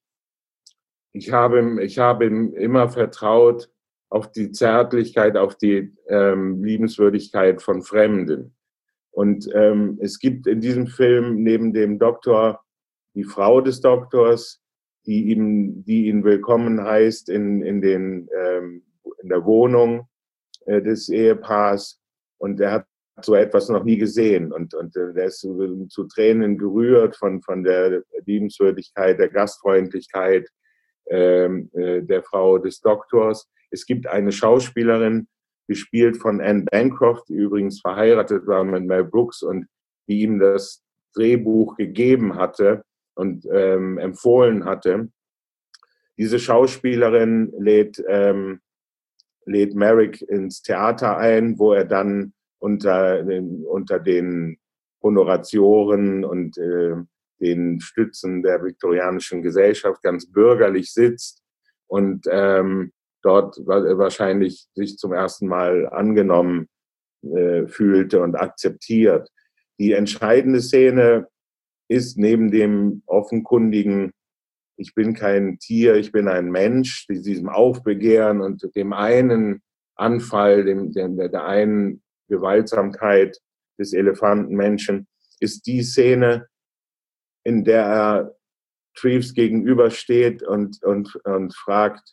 Ich habe, ich habe ihm immer vertraut auf die Zärtlichkeit, auf die ähm, Liebenswürdigkeit von Fremden. Und ähm, es gibt in diesem Film neben dem Doktor die Frau des Doktors, die ihm, die ihn willkommen heißt in, in, den, ähm, in der Wohnung äh, des Ehepaars. Und er hat so etwas noch nie gesehen. Und, und äh, er ist zu, zu Tränen gerührt von, von der Liebenswürdigkeit, der Gastfreundlichkeit ähm, äh, der Frau des Doktors. Es gibt eine Schauspielerin, gespielt von Anne Bancroft, die übrigens verheiratet war mit Mel Brooks und die ihm das Drehbuch gegeben hatte und ähm, empfohlen hatte. Diese Schauspielerin lädt, ähm, lädt Merrick ins Theater ein, wo er dann unter den, unter den Honoratioren und äh, den Stützen der viktorianischen Gesellschaft ganz bürgerlich sitzt und ähm, dort wahrscheinlich sich zum ersten Mal angenommen äh, fühlte und akzeptiert. Die entscheidende Szene ist neben dem offenkundigen, ich bin kein Tier, ich bin ein Mensch, diesem Aufbegehren und dem einen Anfall, dem, dem, der einen Gewaltsamkeit des Elefantenmenschen, ist die Szene, in der er Treves gegenübersteht und, und, und fragt,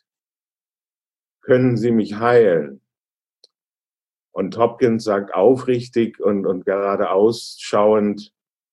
können Sie mich heilen? Und Hopkins sagt aufrichtig und, und gerade ausschauend,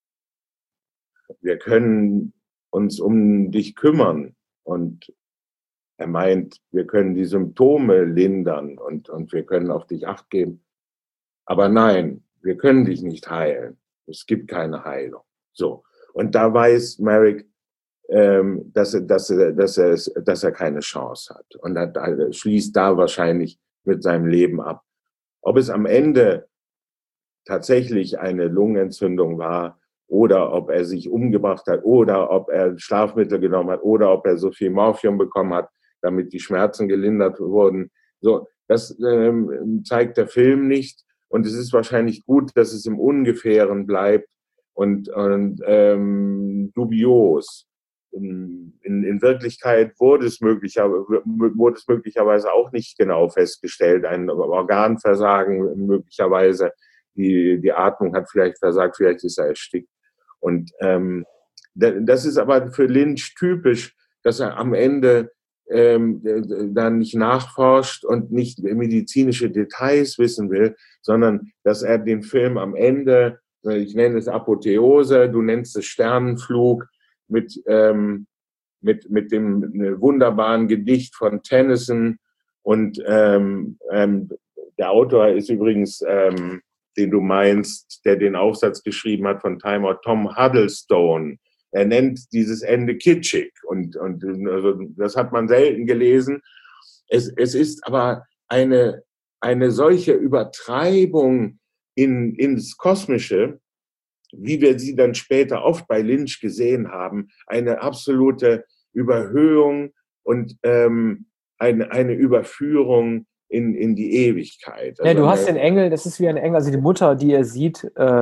wir können uns um dich kümmern. Und er meint, wir können die Symptome lindern und, und wir können auf dich Acht geben. Aber nein, wir können dich nicht heilen. Es gibt keine Heilung. So. Und da weiß Merrick, ähm, dass, er, dass, er, dass, er, dass er keine Chance hat. Und er, er schließt da wahrscheinlich mit seinem Leben ab. Ob es am Ende tatsächlich eine Lungenentzündung war oder ob er sich umgebracht hat oder ob er Schlafmittel genommen hat oder ob er so viel Morphium bekommen hat, damit die Schmerzen gelindert wurden. So, das ähm, zeigt der Film nicht. Und es ist wahrscheinlich gut, dass es im Ungefähren bleibt und, und ähm, dubios. In, in Wirklichkeit wurde es, möglicherweise, wurde es möglicherweise auch nicht genau festgestellt. Ein Organversagen möglicherweise. Die, die Atmung hat vielleicht versagt, vielleicht ist er erstickt. Und ähm, das ist aber für Lynch typisch, dass er am Ende ähm, dann nicht nachforscht und nicht medizinische Details wissen will, sondern dass er den Film am Ende, ich nenne es Apotheose, du nennst es Sternenflug, mit, ähm, mit, mit dem wunderbaren Gedicht von Tennyson. Und ähm, ähm, der Autor ist übrigens, ähm, den du meinst, der den Aufsatz geschrieben hat von Time Out, Tom Huddlestone. Er nennt dieses Ende kitschig. Und, und also, das hat man selten gelesen. Es, es ist aber eine, eine solche Übertreibung in, ins Kosmische, wie wir sie dann später oft bei Lynch gesehen haben, eine absolute Überhöhung und ähm, eine, eine Überführung in, in die Ewigkeit. Also ja, du eine, hast den Engel, das ist wie ein Engel, also die Mutter, die er sieht, äh,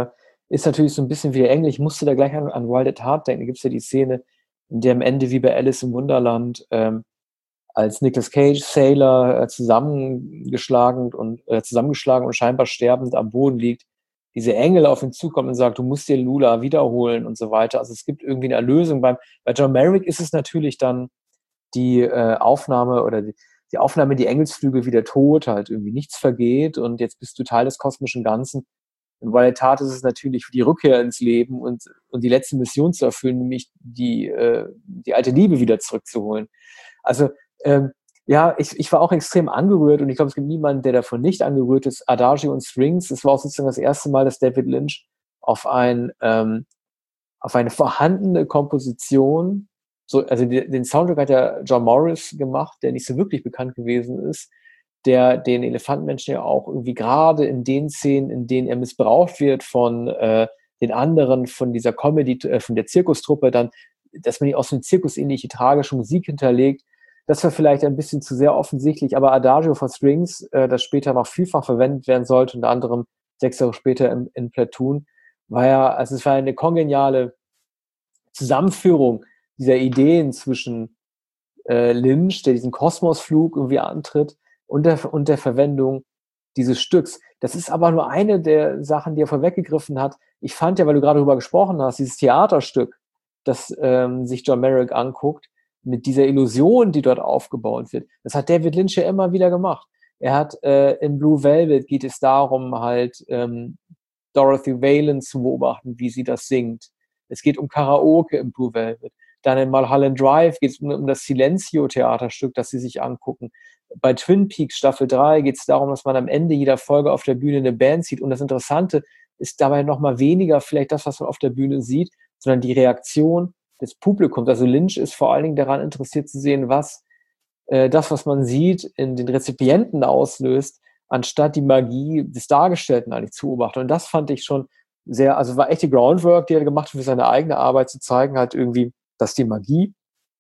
ist natürlich so ein bisschen wie Engel. Ich musste da gleich an, an Wild at Heart denken. Da gibt es ja die Szene, in der am Ende wie bei Alice im Wunderland ähm, als Nicolas Cage Sailor äh, zusammengeschlagen und äh, zusammengeschlagen und scheinbar sterbend am Boden liegt, diese Engel auf ihn zukommen und sagt, du musst dir Lula wiederholen und so weiter. Also es gibt irgendwie eine Erlösung. Beim, bei John Merrick ist es natürlich dann die äh, Aufnahme oder die, die Aufnahme, die Engelsflügel wieder tot, halt irgendwie nichts vergeht und jetzt bist du Teil des kosmischen Ganzen. Und bei der Tat ist es natürlich die Rückkehr ins Leben und, und die letzte Mission zu erfüllen, nämlich die, äh, die alte Liebe wieder zurückzuholen. Also ähm, ja, ich, ich war auch extrem angerührt und ich glaube, es gibt niemanden, der davon nicht angerührt ist. Adagio und Strings, es war auch sozusagen das erste Mal, dass David Lynch auf ein ähm, auf eine vorhandene Komposition, so, also die, den Soundtrack hat ja John Morris gemacht, der nicht so wirklich bekannt gewesen ist, der den Elefantenmenschen ja auch irgendwie gerade in den Szenen, in denen er missbraucht wird von äh, den anderen, von dieser Comedy, äh, von der Zirkustruppe, dann, dass man ihn auch so eine zirkusähnliche tragische Musik hinterlegt. Das war vielleicht ein bisschen zu sehr offensichtlich, aber Adagio for Strings, äh, das später noch vielfach verwendet werden sollte, unter anderem sechs Jahre später in, in Platoon, war ja, also es war eine kongeniale Zusammenführung dieser Ideen zwischen äh, Lynch, der diesen Kosmosflug irgendwie antritt, und der, und der Verwendung dieses Stücks. Das ist aber nur eine der Sachen, die er vorweggegriffen hat. Ich fand ja, weil du gerade darüber gesprochen hast, dieses Theaterstück, das ähm, sich John Merrick anguckt, mit dieser Illusion, die dort aufgebaut wird, das hat David Lynch ja immer wieder gemacht. Er hat äh, in Blue Velvet geht es darum, halt ähm, Dorothy Valen zu beobachten, wie sie das singt. Es geht um Karaoke im Blue Velvet. Dann in Mulholland Drive geht es um, um das Silencio-Theaterstück, das sie sich angucken. Bei Twin Peaks Staffel drei geht es darum, dass man am Ende jeder Folge auf der Bühne eine Band sieht. Und das Interessante ist dabei nochmal weniger vielleicht das, was man auf der Bühne sieht, sondern die Reaktion des Publikums. Also Lynch ist vor allen Dingen daran interessiert zu sehen, was äh, das, was man sieht, in den Rezipienten auslöst, anstatt die Magie des Dargestellten eigentlich zu beobachten. Und das fand ich schon sehr, also war echt die Groundwork, die er gemacht hat für seine eigene Arbeit, zu zeigen, halt irgendwie, dass die Magie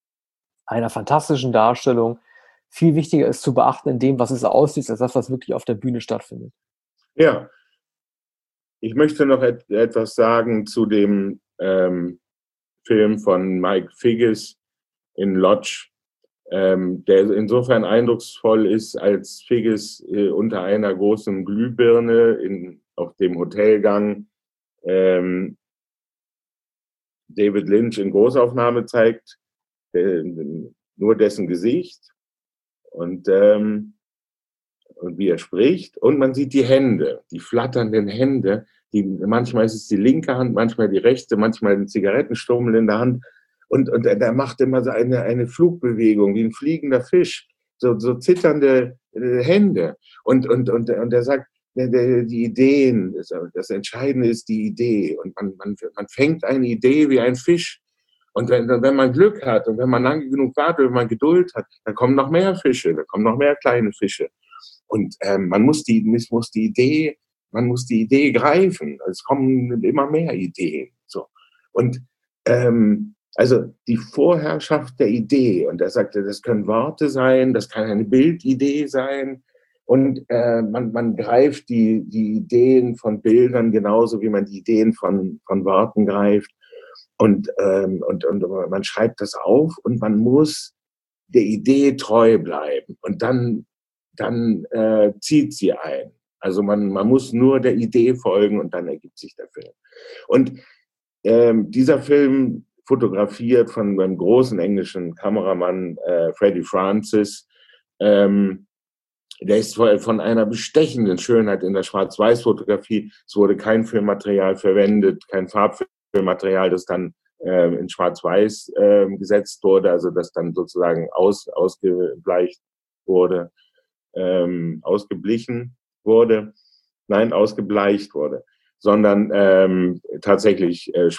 einer fantastischen Darstellung viel wichtiger ist zu beachten in dem, was es aussieht, als das, was wirklich auf der Bühne stattfindet. Ja, ich möchte noch et etwas sagen zu dem ähm, Film von Mike Figgis in Lodge, ähm, der insofern eindrucksvoll ist, als Figgis äh, unter einer großen Glühbirne in, auf dem Hotelgang ähm, David Lynch in Großaufnahme zeigt, äh, nur dessen Gesicht und, ähm, und wie er spricht. Und man sieht die Hände, die flatternden Hände. Die, manchmal ist es die linke Hand, manchmal die rechte, manchmal ein Zigarettenstummel in der Hand. Und, und er macht immer so eine, eine Flugbewegung, wie ein fliegender Fisch, so, so zitternde äh, Hände. Und, und, und, und er sagt, die Ideen, das Entscheidende ist die Idee. Und man, man, man fängt eine Idee wie ein Fisch. Und wenn, wenn man Glück hat und wenn man lange genug wartet, wenn man Geduld hat, dann kommen noch mehr Fische, dann kommen noch mehr kleine Fische. Und ähm, man muss die, muss die Idee, man muss die Idee greifen. Es kommen immer mehr Ideen. So. Und ähm, also die Vorherrschaft der Idee. Und er sagte, das können Worte sein, das kann eine Bildidee sein. Und äh, man, man greift die, die Ideen von Bildern genauso, wie man die Ideen von, von Worten greift. Und, ähm, und, und man schreibt das auf und man muss der Idee treu bleiben. Und dann, dann äh, zieht sie ein. Also man, man muss nur der Idee folgen und dann ergibt sich der Film. Und ähm, dieser Film, fotografiert von einem großen englischen Kameramann, äh, Freddie Francis, ähm, der ist von einer bestechenden Schönheit in der Schwarz-Weiß-Fotografie. Es wurde kein Filmmaterial verwendet, kein Farbfilmmaterial, das dann äh, in Schwarz-Weiß äh, gesetzt wurde, also das dann sozusagen aus, ausgebleicht wurde, ähm, ausgeblichen wurde, nein, ausgebleicht wurde, sondern ähm, tatsächlich äh,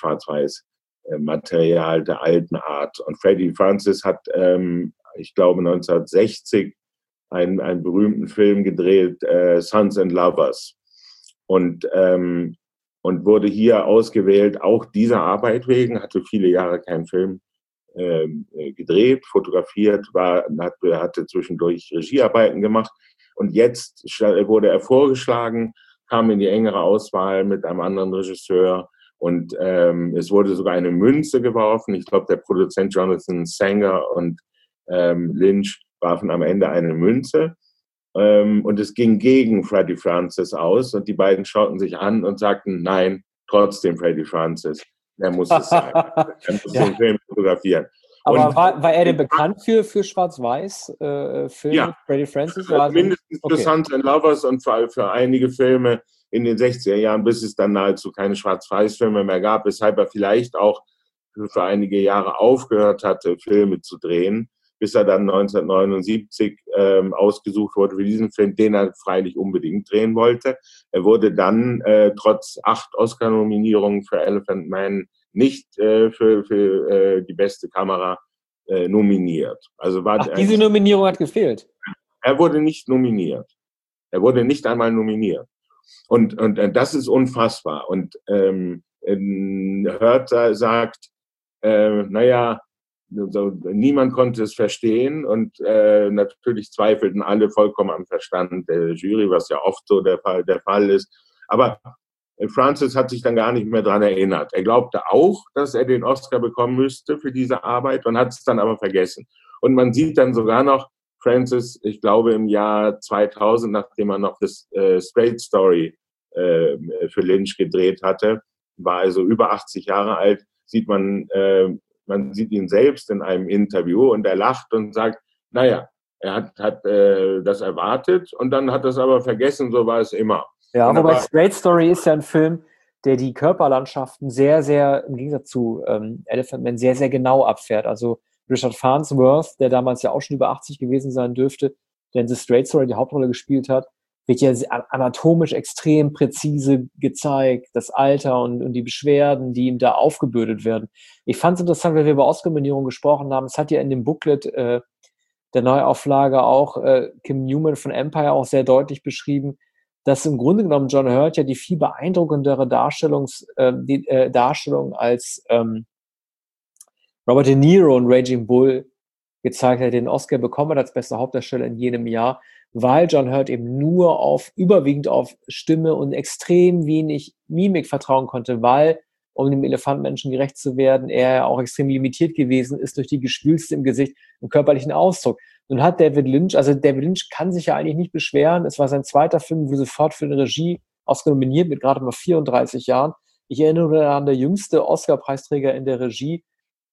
Schwarz-Weiß-Material der alten Art. Und Freddie Francis hat, ähm, ich glaube, neunzehnhundertsechzig einen, einen berühmten Film gedreht, äh, Sons and Lovers. Und, ähm, und wurde hier ausgewählt, auch dieser Arbeit wegen, hatte viele Jahre keinen Film äh, gedreht, fotografiert, war, hatte zwischendurch Regiearbeiten gemacht. Und jetzt wurde er vorgeschlagen kam in die engere Auswahl mit einem anderen Regisseur. Und ähm, es wurde sogar eine Münze geworfen. Ich glaube, der Produzent Jonathan Sanger und ähm, Lynch warfen am Ende eine Münze. Ähm, und es ging gegen Freddie Francis aus. Und die beiden schauten sich an und sagten, nein, trotzdem Freddie Francis. Der muss es sein. Er muss ja. den Film fotografieren. Aber und, war, war er denn bekannt für, für Schwarz-Weiß-Filme? Äh, ja, Freddie Francis? Also mindestens okay. für Sons and Lovers und für, für einige Filme in den sechziger Jahren, bis es dann nahezu keine Schwarz-Weiß-Filme mehr gab, weshalb er vielleicht auch für, für einige Jahre aufgehört hatte, Filme zu drehen, bis er dann neunzehnhundertneunundsiebzig ähm, ausgesucht wurde für diesen Film, den er freilich unbedingt drehen wollte. Er wurde dann äh, trotz acht Oscar-Nominierungen für Elephant Man nicht äh, für, für äh, die beste Kamera äh, nominiert. Also war Ach, diese Nominierung hat gefehlt? Er wurde nicht nominiert. Er wurde nicht einmal nominiert. Und, und äh, das ist unfassbar. Und ähm, Hörter sagt, äh, naja, so, niemand konnte es verstehen und äh, natürlich zweifelten alle vollkommen am Verstand der Jury, was ja oft so der Fall, der Fall ist. Aber Francis hat sich dann gar nicht mehr dran erinnert. Er glaubte auch, dass er den Oscar bekommen müsste für diese Arbeit und hat es dann aber vergessen. Und man sieht dann sogar noch Francis, ich glaube im Jahr zweitausend, nachdem er noch das äh, Straight Story äh, für Lynch gedreht hatte, war also über achtzig Jahre alt, sieht man, äh, man sieht ihn selbst in einem Interview und er lacht und sagt, naja, er hat, hat äh, das erwartet und dann hat er es aber vergessen, so war es immer. Ja, und wobei aber, Straight Story ist ja ein Film, der die Körperlandschaften sehr, sehr, im Gegensatz zu ähm, Elephant Man, sehr, sehr genau abfährt. Also Richard Farnsworth, der damals ja auch schon über achtzig gewesen sein dürfte, der in The Straight Story die Hauptrolle gespielt hat, wird ja anatomisch extrem präzise gezeigt, das Alter und, und die Beschwerden, die ihm da aufgebürdet werden. Ich fand es interessant, weil wir über Oscar-Nominierungen gesprochen haben. Es hat ja in dem Booklet äh, der Neuauflage auch äh, Kim Newman von Empire auch sehr deutlich beschrieben, dass im Grunde genommen John Hurt ja die viel beeindruckendere Darstellungs, äh, die, äh, Darstellung als ähm, Robert De Niro in Raging Bull gezeigt hat, den Oscar bekommen hat als bester Hauptdarsteller in jenem Jahr, weil John Hurt eben nur auf, überwiegend auf Stimme und extrem wenig Mimik vertrauen konnte, weil, um dem Elefantenmenschen gerecht zu werden, er ja auch extrem limitiert gewesen ist durch die Geschwülste im Gesicht und körperlichen Ausdruck. Nun hat David Lynch, also David Lynch kann sich ja eigentlich nicht beschweren, es war sein zweiter Film, wurde sofort für eine Regie Oscar nominiert mit gerade mal vierunddreißig Jahren. Ich erinnere daran, der jüngste Oscar-Preisträger in der Regie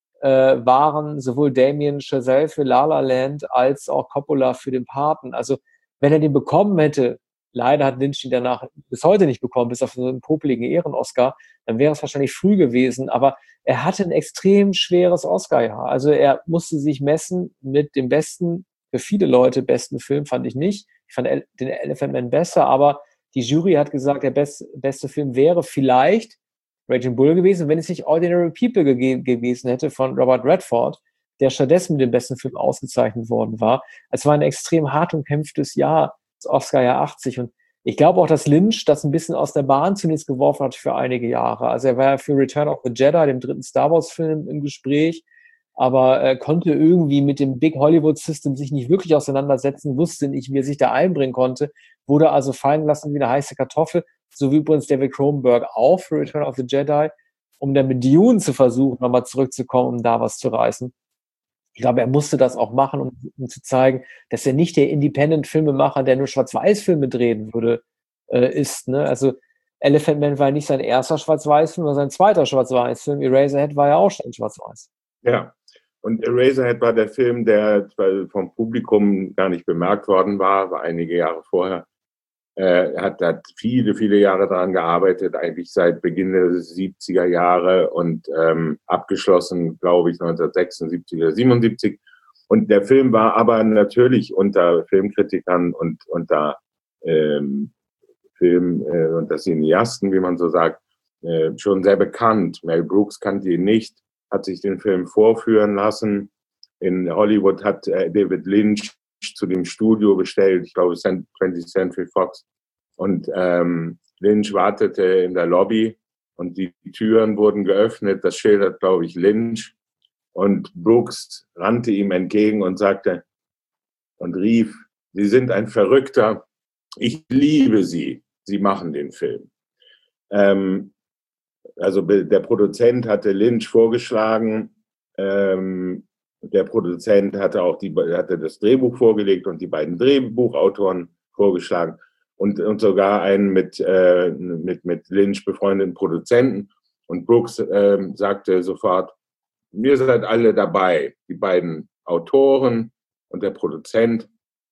Äh, waren sowohl Damien Chazelle für La La Land als auch Coppola für den Paten. Also wenn er den bekommen hätte, leider hat Lynch ihn danach bis heute nicht bekommen, bis auf so einen popeligen Ehren-Oscar, dann wäre es wahrscheinlich früh gewesen, aber er hatte ein extrem schweres Oscar-Jahr. Also er musste sich messen mit dem besten, für viele Leute besten Film, fand ich nicht. Ich fand den Elephant Man besser, aber die Jury hat gesagt, der best, beste Film wäre vielleicht Raging Bull gewesen, wenn es nicht Ordinary People ge- gewesen hätte von Robert Redford, der stattdessen mit dem besten Film ausgezeichnet worden war. Es war ein extrem hart umkämpftes Jahr, das Oscar-Jahr achtzig. Und ich glaube auch, dass Lynch das ein bisschen aus der Bahn zunächst geworfen hat für einige Jahre. Also er war ja für Return of the Jedi, dem dritten Star Wars-Film, im Gespräch, aber er konnte irgendwie mit dem Big Hollywood-System sich nicht wirklich auseinandersetzen, wusste nicht, wie er sich da einbringen konnte, wurde also fallen lassen wie eine heiße Kartoffel, so wie übrigens David Cronenberg auch für Return of the Jedi, um dann mit Dune zu versuchen, nochmal zurückzukommen, um da was zu reißen. Ich glaube, er musste das auch machen, um, um zu zeigen, dass er nicht der Independent-Filmemacher, der nur Schwarz-Weiß-Filme drehen würde, äh, ist. Ne? Also Elephant Man war nicht sein erster Schwarz-Weiß-Film, sondern sein zweiter Schwarz-Weiß-Film. Eraserhead war ja auch schon Schwarz-Weiß. Ja, und Eraserhead war der Film, der vom Publikum gar nicht bemerkt worden war, war einige Jahre vorher. Er hat, hat viele, viele Jahre daran gearbeitet, eigentlich seit Beginn der siebziger Jahre und ähm, abgeschlossen, glaube ich, neunzehnhundertsechsundsiebzig oder siebenundsiebzig. Und der Film war aber natürlich unter Filmkritikern und unter ähm, Film- äh, unter Cineasten, wie man so sagt, äh, schon sehr bekannt. Mel Brooks kannte ihn nicht, hat sich den Film vorführen lassen. In Hollywood hat äh, David Lynch zu dem Studio bestellt, ich glaube twentieth Century Fox. Und ähm, Lynch wartete in der Lobby und die Türen wurden geöffnet, das schildert, glaube ich, Lynch. Und Brooks rannte ihm entgegen und sagte und rief, Sie sind ein Verrückter, ich liebe Sie. sie machen den Film. Ähm, also der Produzent hatte Lynch vorgeschlagen, ähm, der Produzent hatte auch die, hatte das Drehbuch vorgelegt und die beiden Drehbuchautoren vorgeschlagen und, und sogar einen mit, äh, mit, mit Lynch befreundeten Produzenten. Und Brooks äh, sagte sofort, wir seid alle dabei, die beiden Autoren und der Produzent.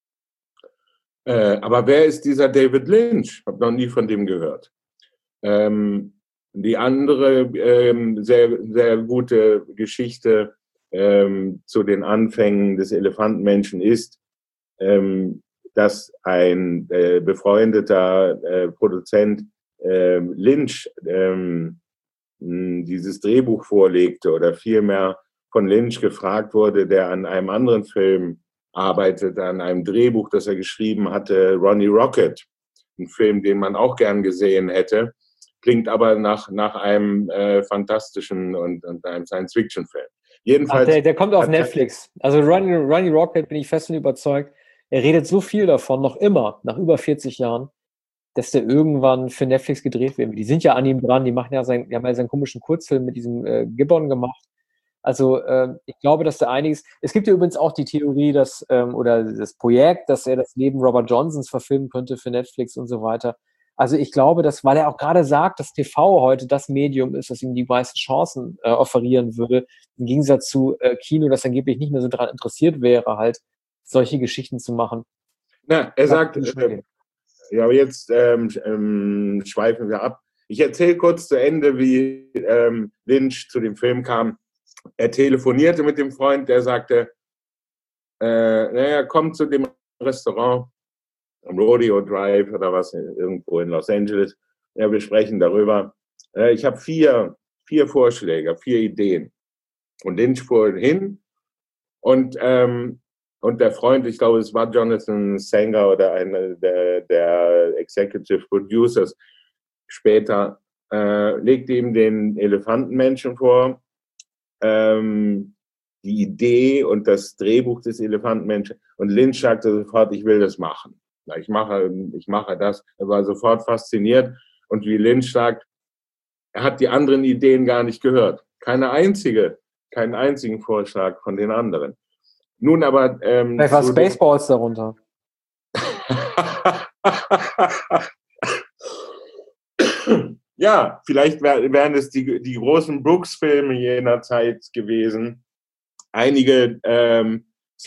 Äh, aber wer ist dieser David Lynch? Ich habe noch nie von dem gehört. Ähm, die andere ähm, sehr, sehr gute Geschichte ähm, zu den Anfängen des Elefantenmenschen ist, ähm, dass ein äh, befreundeter äh, Produzent äh, Lynch ähm, dieses Drehbuch vorlegte oder vielmehr von Lynch gefragt wurde, der an einem anderen Film arbeitet, an einem Drehbuch, das er geschrieben hatte, Ronnie Rocket, ein Film, den man auch gern gesehen hätte, klingt aber nach, nach einem äh, fantastischen und, und einem Science-Fiction-Film. Jedenfalls. Ach, der, der kommt auf Netflix. Also Ronnie, Ronnie Rocket, bin ich fest und überzeugt, er redet so viel davon, noch immer, nach über vierzig Jahren, dass der irgendwann für Netflix gedreht wird. Die sind ja an ihm dran, die machen ja sein, die haben ja seinen komischen Kurzfilm mit diesem äh, Gibbon gemacht. Also äh, ich glaube, dass da einiges. Es gibt ja übrigens auch die Theorie, dass ähm, oder das Projekt, dass er das Leben Robert Johnsons verfilmen könnte für Netflix und so weiter. Also ich glaube, dass, weil er auch gerade sagt, dass T V heute das Medium ist, das ihm die meisten Chancen äh, offerieren würde, im Gegensatz zu äh, Kino, das angeblich nicht mehr so daran interessiert wäre, halt solche Geschichten zu machen. Na, er sagt, äh, ja, aber jetzt ähm, ähm, schweifen wir ab. Ich erzähle kurz zu Ende, wie ähm, Lynch zu dem Film kam. Er telefonierte mit dem Freund, der sagte, äh, naja, komm zu dem Restaurant am Rodeo Drive oder was, irgendwo in Los Angeles. Ja, wir sprechen darüber. Äh, ich habe vier, vier Vorschläge, vier Ideen. Und Lynch fuhr hin und, ähm, und der Freund, ich glaube, es war Jonathan Sanger oder einer der, der Executive Producers, später äh, legte ihm den Elefantenmenschen vor, ähm, die Idee und das Drehbuch des Elefantenmenschen. Und Lynch sagte sofort, ich will das machen. Ich mache, ich mache das. Er war sofort fasziniert. Und wie Lynch sagt, er hat die anderen Ideen gar nicht gehört. Keine einzige, keinen einzigen Vorschlag von den anderen. Nun aber... Ähm, Vielleicht war Spaceballs darunter. Ja, vielleicht wär, wären es die, die großen Brooks-Filme jener Zeit gewesen. Einige ähm,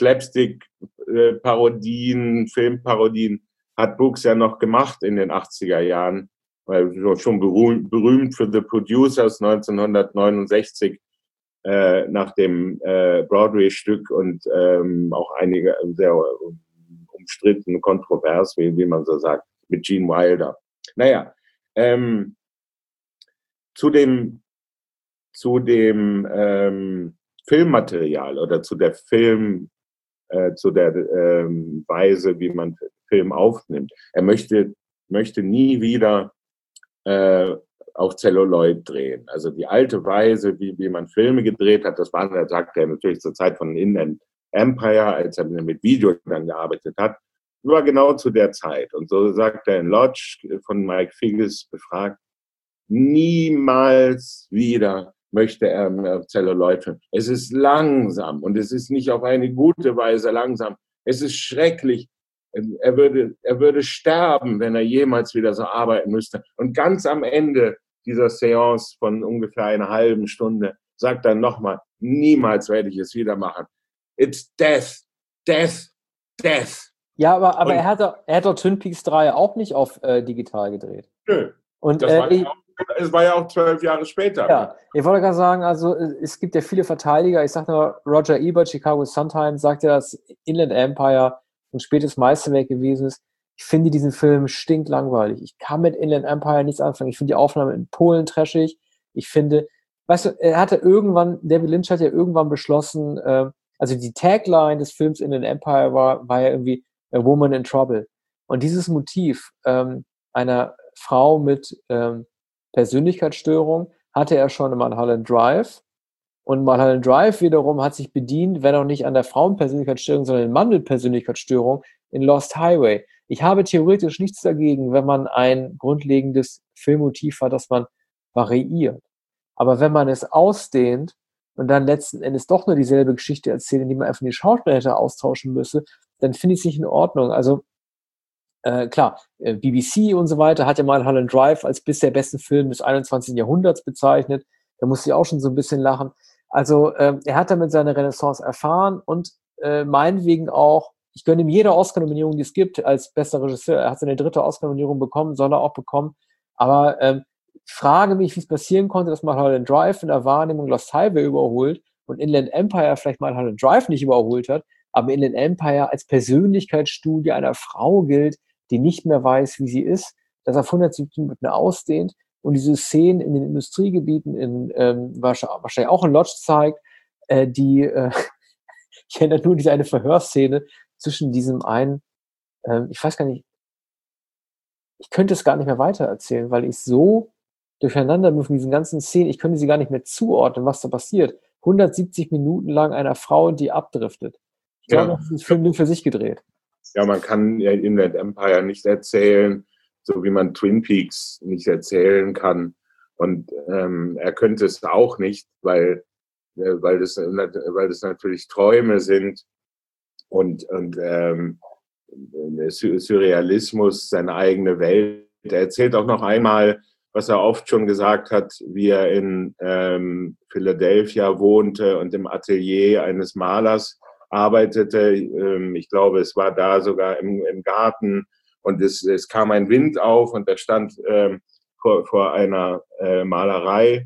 Slapstick-Parodien, Filmparodien hat Brooks ja noch gemacht in den achtziger Jahren, weil schon berühmt, berühmt für The Producers neunzehnhundertneunundsechzig äh, nach dem äh, Broadway-Stück und ähm, auch einige sehr umstritten, kontrovers, wie, wie man so sagt, mit Gene Wilder. Naja, ähm, zu dem, zu dem ähm, Filmmaterial oder zu der Film, äh, zu der ähm, Weise, wie man Film aufnimmt. Er möchte, möchte nie wieder äh, auf Celluloid drehen. Also die alte Weise, wie, wie man Filme gedreht hat, das war, da sagt er natürlich zur Zeit von Inland Empire, als er mit Video dann gearbeitet hat, war genau zu der Zeit. Und so sagt er in Lodge, von Mike Figgis befragt, niemals wieder möchte er auf Celluloid filmen. Es ist langsam und es ist nicht auf eine gute Weise langsam. Es ist schrecklich. Er würde, er würde sterben, wenn er jemals wieder so arbeiten müsste. Und ganz am Ende dieser Seance von ungefähr einer halben Stunde sagt er nochmal, niemals werde ich es wieder machen. It's death, death, death. Ja, aber, aber er hat doch, er hat doch Twin Peaks drei auch nicht auf äh, digital gedreht. Nö. Und, das äh, war ja auch, es war ja auch zwölf Jahre später. Ja, ich wollte gerade sagen, also es gibt ja viele Verteidiger. Ich sage nur, Roger Ebert, Chicago Sun-Times, sagt ja, dass Inland Empire ein spätes Meisterwerk gewesen ist. Ich finde diesen Film stinklangweilig. Ich kann mit Inland Empire nichts anfangen. Ich finde die Aufnahme in Polen trashig. Ich finde, weißt du, er hatte irgendwann, David Lynch hat ja irgendwann beschlossen, äh, also die Tagline des Films Inland Empire war, war ja irgendwie A Woman in Trouble. Und dieses Motiv ähm, einer Frau mit ähm, Persönlichkeitsstörung hatte er schon in Mulholland Drive. Und Mulholland Drive wiederum hat sich bedient, wenn auch nicht an der Frauenpersönlichkeitsstörung, sondern in Mandelpersönlichkeitsstörung in Lost Highway. ich habe theoretisch nichts dagegen, wenn man ein grundlegendes Filmmotiv hat, das man variiert. Aber wenn man es ausdehnt und dann letzten Endes doch nur dieselbe Geschichte erzählt, indem man einfach die Schauspieler hätte austauschen müsse, dann finde ich es nicht in Ordnung. Also äh, klar, äh, B B C und so weiter hat ja mal Mulholland Drive als bisher besten Film des einundzwanzigsten Jahrhunderts bezeichnet. Da musste ich auch schon so ein bisschen lachen. Also äh, er hat damit seine Renaissance erfahren und äh, meinetwegen auch, ich gönne ihm jede Oscar-Nominierung, die es gibt, als bester Regisseur. Er hat seine dritte Oscar-Nominierung bekommen, soll er auch bekommen. Aber ähm, ich frage mich, wie es passieren konnte, dass Mulholland Drive in der Wahrnehmung Lost Highway überholt und Inland Empire vielleicht Mulholland Drive nicht überholt hat, aber Inland Empire als Persönlichkeitsstudie einer Frau gilt, die nicht mehr weiß, wie sie ist, das auf hundertsiebzig Minuten ausdehnt und diese Szenen in den Industriegebieten in ähm, wahrscheinlich auch in Lodge zeigt, äh, die, äh, ich kenne nur diese eine Verhörszene zwischen diesem einen, äh, ich weiß gar nicht, ich könnte es gar nicht mehr weitererzählen, weil ich so durcheinander bin von diesen ganzen Szenen, ich könnte sie gar nicht mehr zuordnen, was da passiert. hundertsiebzig Minuten lang einer Frau, die abdriftet. Ich glaube, Ja. das ist ein Film nur für sich gedreht. Ja, man kann ja Inland Empire nicht erzählen, so wie man Twin Peaks nicht erzählen kann. Und ähm, er könnte es auch nicht, weil, äh, weil, das, weil das natürlich Träume sind und, und ähm, Surrealismus, seine eigene Welt. Er erzählt auch noch einmal, was er oft schon gesagt hat, wie er in ähm, Philadelphia wohnte und im Atelier eines Malers arbeitete. Ähm, ich glaube, es war da sogar im, im Garten und es, es kam ein Wind auf und er stand ähm, vor, vor einer äh, Malerei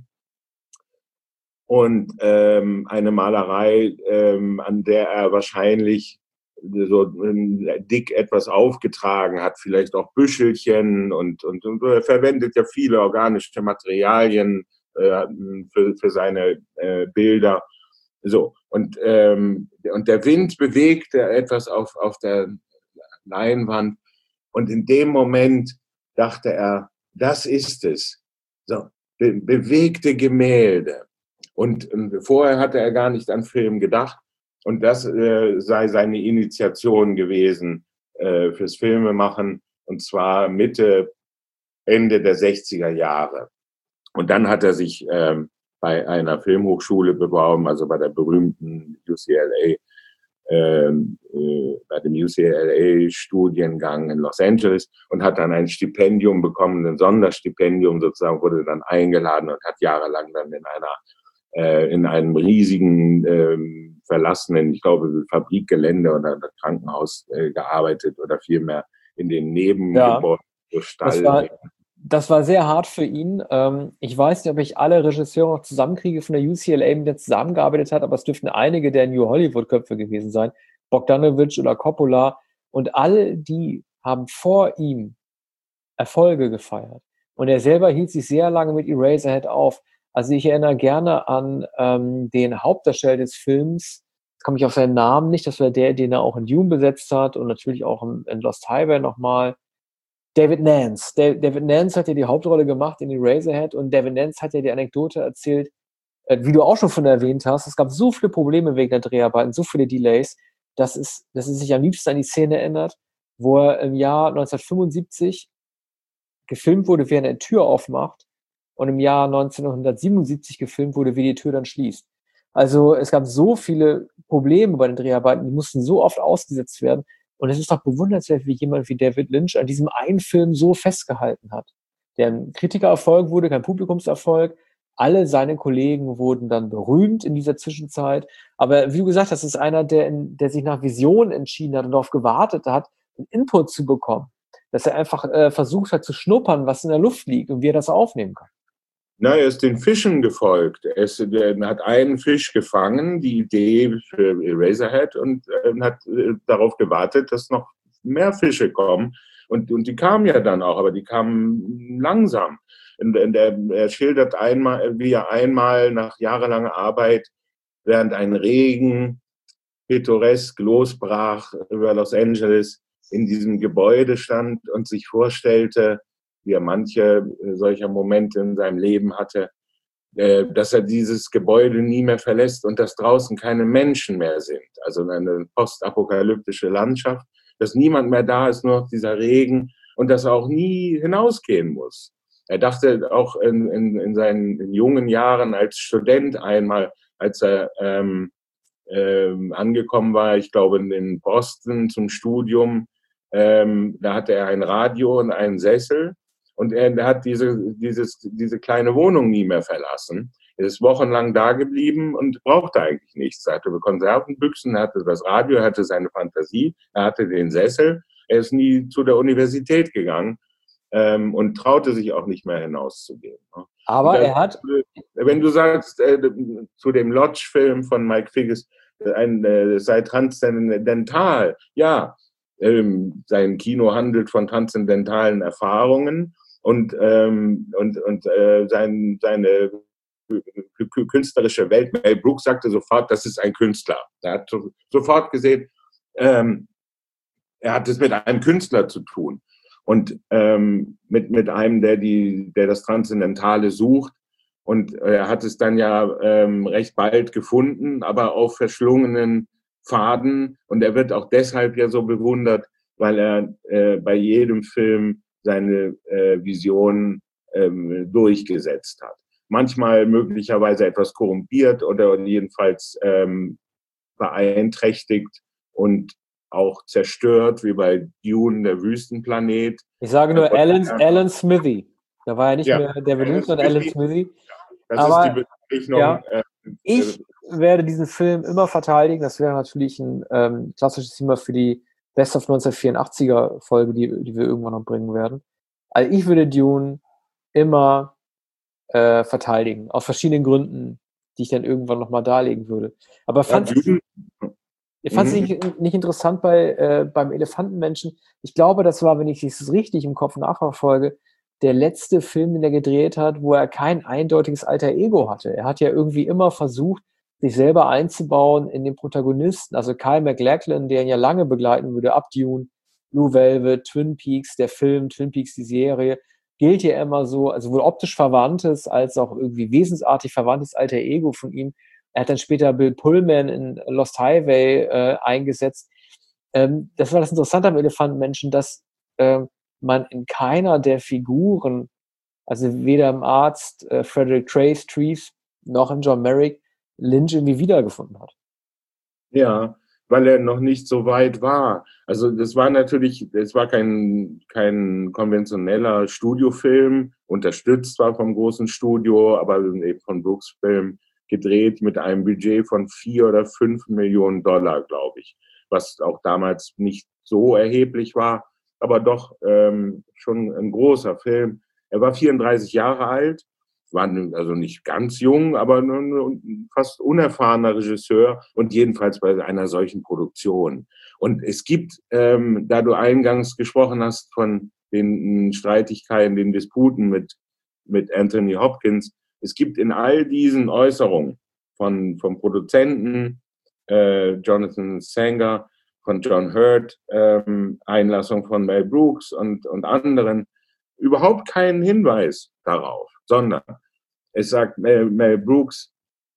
und ähm, eine Malerei, ähm, an der er wahrscheinlich so dick etwas aufgetragen hat, vielleicht auch Büschelchen und, und, und er verwendet ja viele organische Materialien äh, für, für seine äh, Bilder. So, und, ähm, und der Wind bewegte etwas auf, auf der Leinwand und in dem Moment dachte er, das ist es. So, be bewegte Gemälde. Und, und vorher hatte er gar nicht an Film gedacht. Und das äh, sei seine Initiation gewesen äh, fürs Filmemachen, und zwar Mitte, Ende der sechziger Jahre. Und dann hat er sich ähm, bei einer Filmhochschule beworben, also bei der berühmten U C L A, ähm, äh, bei dem U C L A-Studiengang in Los Angeles und hat dann ein Stipendium bekommen, ein Sonderstipendium sozusagen, wurde dann eingeladen und hat jahrelang dann in einer äh, in einem riesigen ähm, verlassenen, ich glaube, Fabrikgelände oder Krankenhaus äh, gearbeitet oder vielmehr in den Nebengebäuden. Ja, das war, das war sehr hart für ihn. Ähm, ich weiß nicht, ob ich alle Regisseure noch zusammenkriege von der U C L A, mit der zusammengearbeitet hat, aber es dürften einige der New Hollywood-Köpfe gewesen sein. Bogdanovich oder Coppola. Und all die haben vor ihm Erfolge gefeiert. Und er selber hielt sich sehr lange mit Eraserhead auf. Also ich erinnere gerne an ähm, den Hauptdarsteller des Films, jetzt komme ich auf seinen Namen nicht, das war der, den er auch in Dune besetzt hat und natürlich auch in, in Lost Highway nochmal. David Nance. David Nance hat ja die Hauptrolle gemacht in Eraserhead und David Nance hat ja die Anekdote erzählt, äh, wie du auch schon von erwähnt hast, es gab so viele Probleme wegen der Dreharbeiten, so viele Delays, dass es, dass es sich am liebsten an die Szene erinnert, wo er im Jahr neunzehnhundertfünfundsiebzig gefilmt wurde, wie er eine Tür aufmacht und im Jahr neunzehnhundertsiebenundsiebzig gefilmt wurde, wie die Tür dann schließt. Also es gab so viele Probleme bei den Dreharbeiten, die mussten so oft ausgesetzt werden. Und es ist doch bewundernswert, wie jemand wie David Lynch an diesem einen Film so festgehalten hat. Der ein Kritikererfolg wurde, kein Publikumserfolg. Alle seine Kollegen wurden dann berühmt in dieser Zwischenzeit. Aber wie du gesagt hast, ist einer, der, in, der sich nach Vision entschieden hat und darauf gewartet hat, einen Input zu bekommen. Dass er einfach äh, versucht hat zu schnuppern, was in der Luft liegt und wie er das aufnehmen kann. Na, er ist den Fischen gefolgt. Er, ist, er hat einen Fisch gefangen, die Idee für Eraserhead, und äh, hat äh, darauf gewartet, dass noch mehr Fische kommen. Und, und die kamen ja dann auch, aber die kamen langsam. Und, und er, er schildert einmal, wie er einmal nach jahrelanger Arbeit, während ein Regen pittoresk losbrach über Los Angeles, in diesem Gebäude stand und sich vorstellte, wie er manche solcher Momente in seinem Leben hatte, dass er dieses Gebäude nie mehr verlässt und dass draußen keine Menschen mehr sind. Also eine postapokalyptische Landschaft. dass niemand mehr da ist, nur noch dieser Regen und dass er auch nie hinausgehen muss. Er dachte auch in, in, in seinen in jungen Jahren als Student einmal, als er ähm, ähm, angekommen war, ich glaube in Boston zum Studium, ähm, da hatte er ein Radio und einen Sessel und er, er hat diese, dieses, diese kleine Wohnung nie mehr verlassen. Er ist wochenlang da geblieben und brauchte eigentlich nichts. Er hatte Konservenbüchsen, er hatte das Radio, er hatte seine Fantasie, er hatte den Sessel. Er ist nie zu der Universität gegangen ähm, und traute sich auch nicht mehr hinauszugehen. Aber das, er hat... Wenn du sagst, äh, zu dem Lodge-Film von Mike Figgis, ein, äh, sei transzendental, ja, ähm, sein Kino handelt von transzendentalen Erfahrungen und, ähm, und, und äh, sein, seine künstlerische Welt. Mel Brooks sagte sofort, das ist ein Künstler. Er hat sofort gesehen, ähm, er hat es mit einem Künstler zu tun und ähm, mit, mit einem, der, die, der das Transzendentale sucht. Und er hat es dann ja ähm, recht bald gefunden, aber auf verschlungenen Pfaden. Und er wird auch deshalb ja so bewundert, weil er äh, bei jedem Film seine äh, Vision ähm, durchgesetzt hat. Manchmal möglicherweise etwas korrumpiert oder jedenfalls ähm, beeinträchtigt und auch zerstört, wie bei Dune, der Wüstenplanet. Ich sage nur Alan, Alan Smithy. Da war ja nicht ja. mehr David Lynch, sondern Alan Smithy. Das Aber, ist die Bezeichnung. Ja, äh, ich äh, werde diesen Film immer verteidigen. Das wäre natürlich ein ähm, klassisches Thema für die Best of neunzehnhundertvierundachtziger Folge, die, die wir irgendwann noch bringen werden. Also ich würde Dune immer äh, verteidigen, aus verschiedenen Gründen, die ich dann irgendwann nochmal darlegen würde. Aber fand ja, Dune. Ich fand es mhm. nicht, nicht interessant bei, äh, beim Elefantenmenschen. Ich glaube, das war, wenn ich es richtig im Kopf nachverfolge, der letzte Film, den er gedreht hat, wo er kein eindeutiges alter Ego hatte. Er hat ja irgendwie immer versucht, sich selber einzubauen in den Protagonisten. Also Kyle MacLachlan, der ihn ja lange begleiten würde, ab Dune, Blue Velvet, Twin Peaks, der Film, Twin Peaks, die Serie, gilt ja immer so, also wohl optisch verwandtes, als auch irgendwie wesensartig verwandtes alter Ego von ihm. Er hat dann später Bill Pullman in Lost Highway äh, eingesetzt. Ähm, das war das Interessante am Elefantenmenschen, dass äh, man in keiner der Figuren, also weder im Arzt äh, Frederick Trace, Treves, noch in John Merrick, Lynch irgendwie wiedergefunden hat. Ja, weil er noch nicht so weit war. Also das war natürlich, es war kein, kein konventioneller Studiofilm, unterstützt war vom großen Studio, aber eben von Brooks Film gedreht mit einem Budget von vier oder fünf Millionen Dollar, glaube ich, was auch damals nicht so erheblich war, aber doch ähm, schon ein großer Film. Er war vierunddreißig Jahre alt, war also nicht ganz jung, aber ein fast unerfahrener Regisseur und jedenfalls bei einer solchen Produktion. Und es gibt, ähm, da du eingangs gesprochen hast von den Streitigkeiten, den Disputen mit, mit Anthony Hopkins, es gibt in all diesen Äußerungen von, vom Produzenten äh, Jonathan Sanger, von John Hurt, ähm, Einlassung von Mel Brooks und, und anderen, überhaupt keinen Hinweis darauf, sondern es sagt Mel, Mel Brooks,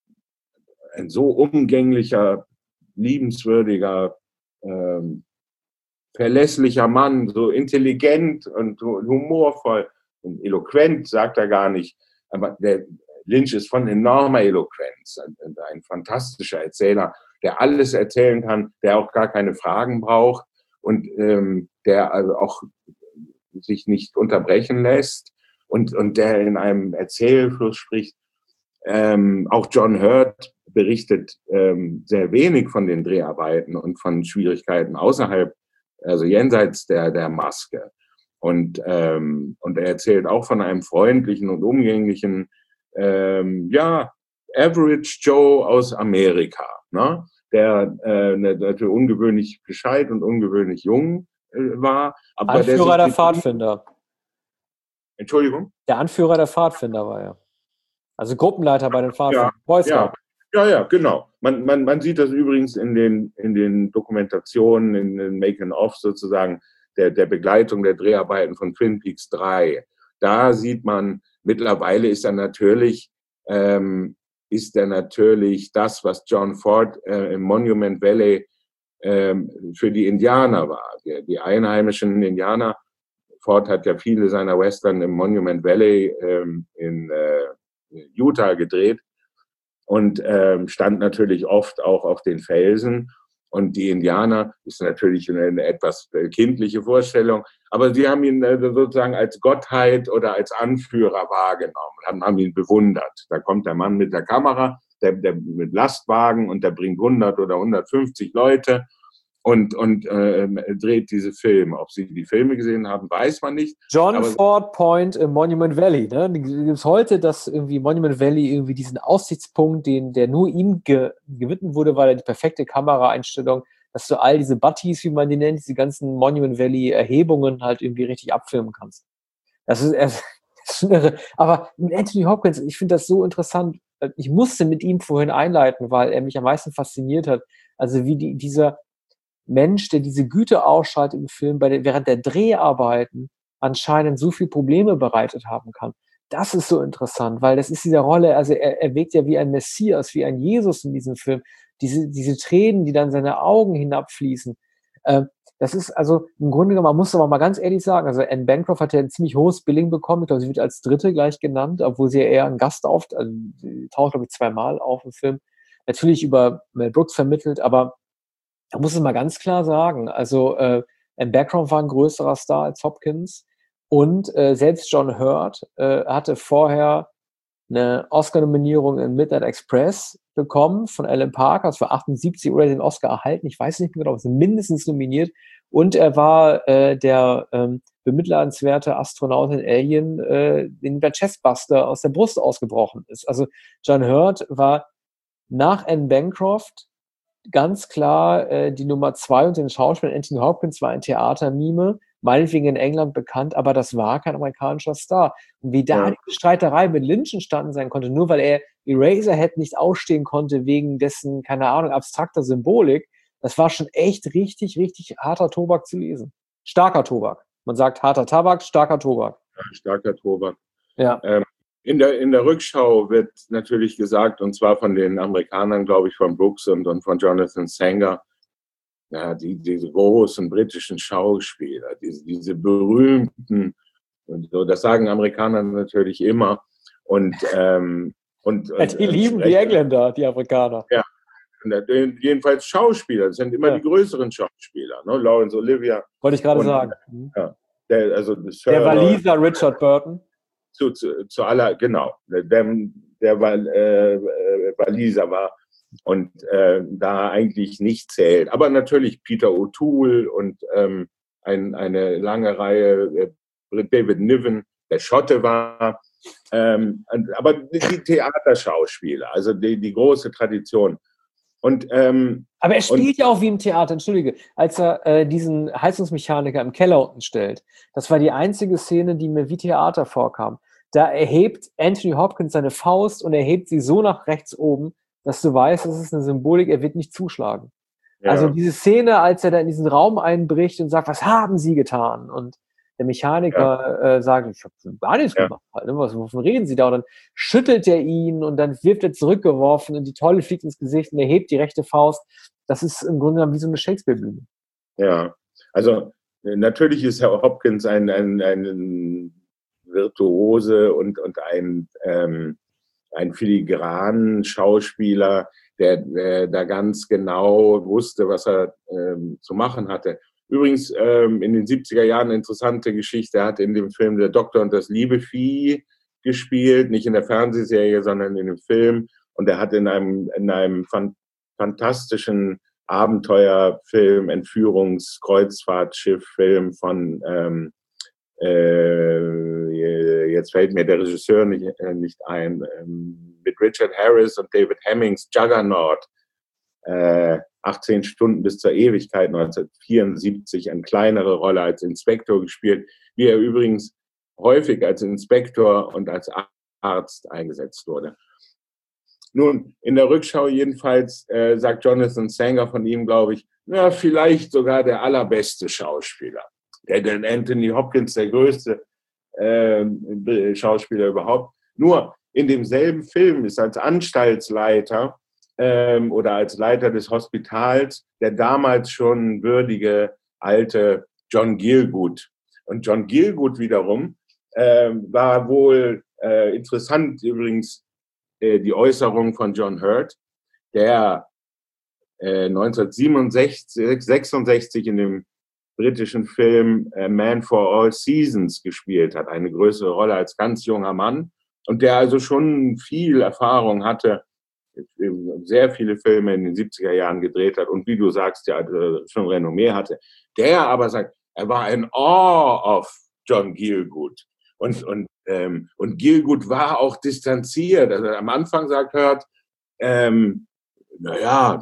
ein so umgänglicher, liebenswürdiger, ähm, verlässlicher Mann, so intelligent und humorvoll und eloquent, sagt er gar nicht. Aber der Lynch ist von enormer Eloquenz, ein, ein fantastischer Erzähler, der alles erzählen kann, der auch gar keine Fragen braucht und ähm, der also auch sich nicht unterbrechen lässt und, und der in einem Erzählfluss spricht. Ähm, auch John Hurt berichtet ähm, sehr wenig von den Dreharbeiten und von Schwierigkeiten außerhalb, also jenseits der, der Maske. Und, ähm, und er erzählt auch von einem freundlichen und umgänglichen, ähm, ja, Average Joe aus Amerika, ne? Der äh, natürlich ungewöhnlich gescheit und ungewöhnlich jung äh, war. Aber Anführer der, der Pfadfinder. Entschuldigung? Der Anführer der Pfadfinder war er. Also Gruppenleiter bei den Pfadfindern. Ja, ja, ja, ja, genau. Man, man, man sieht das übrigens in den, in den Dokumentationen, in den Making-of sozusagen, der, der Begleitung der Dreharbeiten von Twin Peaks drei. Da sieht man, mittlerweile ist er natürlich, ähm, ist er natürlich das, was John Ford äh, im Monument Valley ähm, für die Indianer war, die, die einheimischen Indianer. Ford hat ja viele seiner Western im Monument Valley ähm, in äh, Utah gedreht und ähm, stand natürlich oft auch auf den Felsen. Und die Indianer ist natürlich eine, eine etwas kindliche Vorstellung, aber sie haben ihn äh, sozusagen als Gottheit oder als Anführer wahrgenommen, haben, haben ihn bewundert. Da kommt der Mann mit der Kamera, der, der mit Lastwagen und der bringt hundert oder hundertfünfzig Leute und, und äh, dreht diese Filme. Ob Sie die Filme gesehen haben, weiß man nicht. John aber Ford Point im Monument Valley. Ne? Gibt es heute, dass irgendwie Monument Valley irgendwie diesen Aussichtspunkt, den, der nur ihm ge gewidmet wurde, weil er die perfekte Kameraeinstellung, dass du all diese Butties, wie man die nennt, diese ganzen Monument Valley Erhebungen halt irgendwie richtig abfilmen kannst. Das ist, das ist schon irre. Aber Anthony Hopkins, ich finde das so interessant. Ich musste mit ihm vorhin einleiten, weil er mich am meisten fasziniert hat. Also wie die, dieser Mensch, der diese Güte ausstrahlt im Film, bei der, während der Dreharbeiten anscheinend so viel Probleme bereitet haben kann. Das ist so interessant, weil das ist diese Rolle, also er, er wirkt ja wie ein Messias, wie ein Jesus in diesem Film. Diese, diese Tränen, die dann seine Augen hinabfließen. Äh, das ist also im Grunde genommen, man muss aber mal ganz ehrlich sagen, also Anne Bancroft hat ja ein ziemlich hohes Billing bekommen. Ich glaube, sie wird als Dritte gleich genannt, obwohl sie ja eher ein Gast auf, also sie taucht, glaube ich, zweimal auf im Film. Natürlich über Mel Brooks vermittelt, aber da muss ich mal ganz klar sagen, also äh, Anne Bancroft war ein größerer Star als Hopkins und äh, selbst John Hurt äh, hatte vorher eine Oscar-Nominierung in Midnight Express bekommen von Alan Parker, das war achtundsiebzig, oder den Oscar erhalten, ich weiß nicht mehr genau, aber sind mindestens nominiert, und er war äh, der ähm, bemitleidenswerte Astronaut in Alien, äh, den der Chestbuster aus der Brust ausgebrochen ist. Also John Hurt war nach Anne Bancroft ganz klar äh, die Nummer zwei und den Schauspieler Anthony Hopkins war ein Theatermime, meinetwegen in England bekannt, aber das war kein amerikanischer Star. Und wie da Ja. die Streiterei mit Lynch entstanden sein konnte, nur weil er Eraserhead nicht ausstehen konnte wegen dessen, keine Ahnung, abstrakter Symbolik, das war schon echt richtig, richtig harter Tobak zu lesen. Starker Tobak. Man sagt harter Tabak, starker Tobak. Ja, starker Tobak. Ja. Ähm, in, der, in der Rückschau wird natürlich gesagt, und zwar von den Amerikanern, glaube ich, von Brooks und, und von Jonathan Sanger, ja, die, diese großen britischen Schauspieler, diese, diese berühmten, und so, das sagen Amerikaner natürlich immer. Und, ähm, und, Ja, und die lieben die Engländer, die Amerikaner. Ja, jedenfalls Schauspieler, das sind immer Ja. die größeren Schauspieler, ne? Laurence Olivier. Wollte ich gerade und, sagen. Ja, der, also Der Waliser Richard Burton. Zu, zu, zu aller, genau, der, der äh, Waliser war und äh, da eigentlich nicht zählt. Aber natürlich Peter O'Toole und ähm, ein, eine lange Reihe, äh, David Niven, der Schotte war. Ähm, aber die Theaterschauspieler, also die, die große Tradition. Und, ähm, aber er spielt ja auch wie im Theater, entschuldige, als er äh, diesen Heizungsmechaniker im Keller unten stellt. Das war die einzige Szene, die mir wie Theater vorkam. Da erhebt Anthony Hopkins seine Faust und erhebt sie so nach rechts oben, dass du weißt, das ist eine Symbolik, er wird nicht zuschlagen. Ja. Also diese Szene, als er da in diesen Raum einbricht und sagt, was haben Sie getan? Und der Mechaniker ja. äh, sagt, ich habe gar nichts ja. gemacht. Halt, ne? Was, wovon reden Sie da? Und dann schüttelt er ihn und dann wirft er zurückgeworfen und die Tolle fliegt ins Gesicht und er hebt die rechte Faust. Das ist im Grunde genommen wie so eine Shakespeare-Bühne. Ja, also natürlich ist Herr Hopkins ein, ein, ein Virtuose und, und ein, ähm, ein filigranen Schauspieler, der, der da ganz genau wusste, was er ähm, zu machen hatte. Übrigens ähm, in den siebziger Jahren eine interessante Geschichte. Er hat in dem Film Der Doktor und das liebe Vieh gespielt, nicht in der Fernsehserie, sondern in dem Film. Und er hat in einem, in einem fan fantastischen Abenteuerfilm, Entführungs-Kreuzfahrtschiff-Film von ähm, äh, jetzt fällt mir der Regisseur nicht, äh, nicht ein, ähm, mit Richard Harris und David Hemmings, Juggernaut, äh, achtzehn Stunden bis zur Ewigkeit, neunzehnhundertvierundsiebzig, eine kleinere Rolle als Inspektor gespielt, wie er übrigens häufig als Inspektor und als Arzt eingesetzt wurde. Nun, in der Rückschau jedenfalls äh, sagt Jonathan Sanger von ihm, glaube ich, na, vielleicht sogar der allerbeste Schauspieler. Der, der Anthony Hopkins, der größte äh, Schauspieler überhaupt. Nur in demselben Film ist als Anstaltsleiter ähm, oder als Leiter des Hospitals der damals schon würdige alte John Gielgud. Und John Gielgud wiederum äh, war wohl äh, interessant übrigens äh, die Äußerung von John Hurt, der äh, neunzehnhundertsiebenundsechzig, sechsundsechzig in dem britischen Film A Man for All Seasons gespielt hat, eine größere Rolle als ganz junger Mann und der also schon viel Erfahrung hatte, sehr viele Filme in den siebziger Jahren gedreht hat und wie du sagst, ja schon Renommee hatte. Der aber sagt, er war in awe of John Gielgud. Und, und, ähm, und Gielgud war auch distanziert. Also am Anfang sagt Hurt, ähm, naja,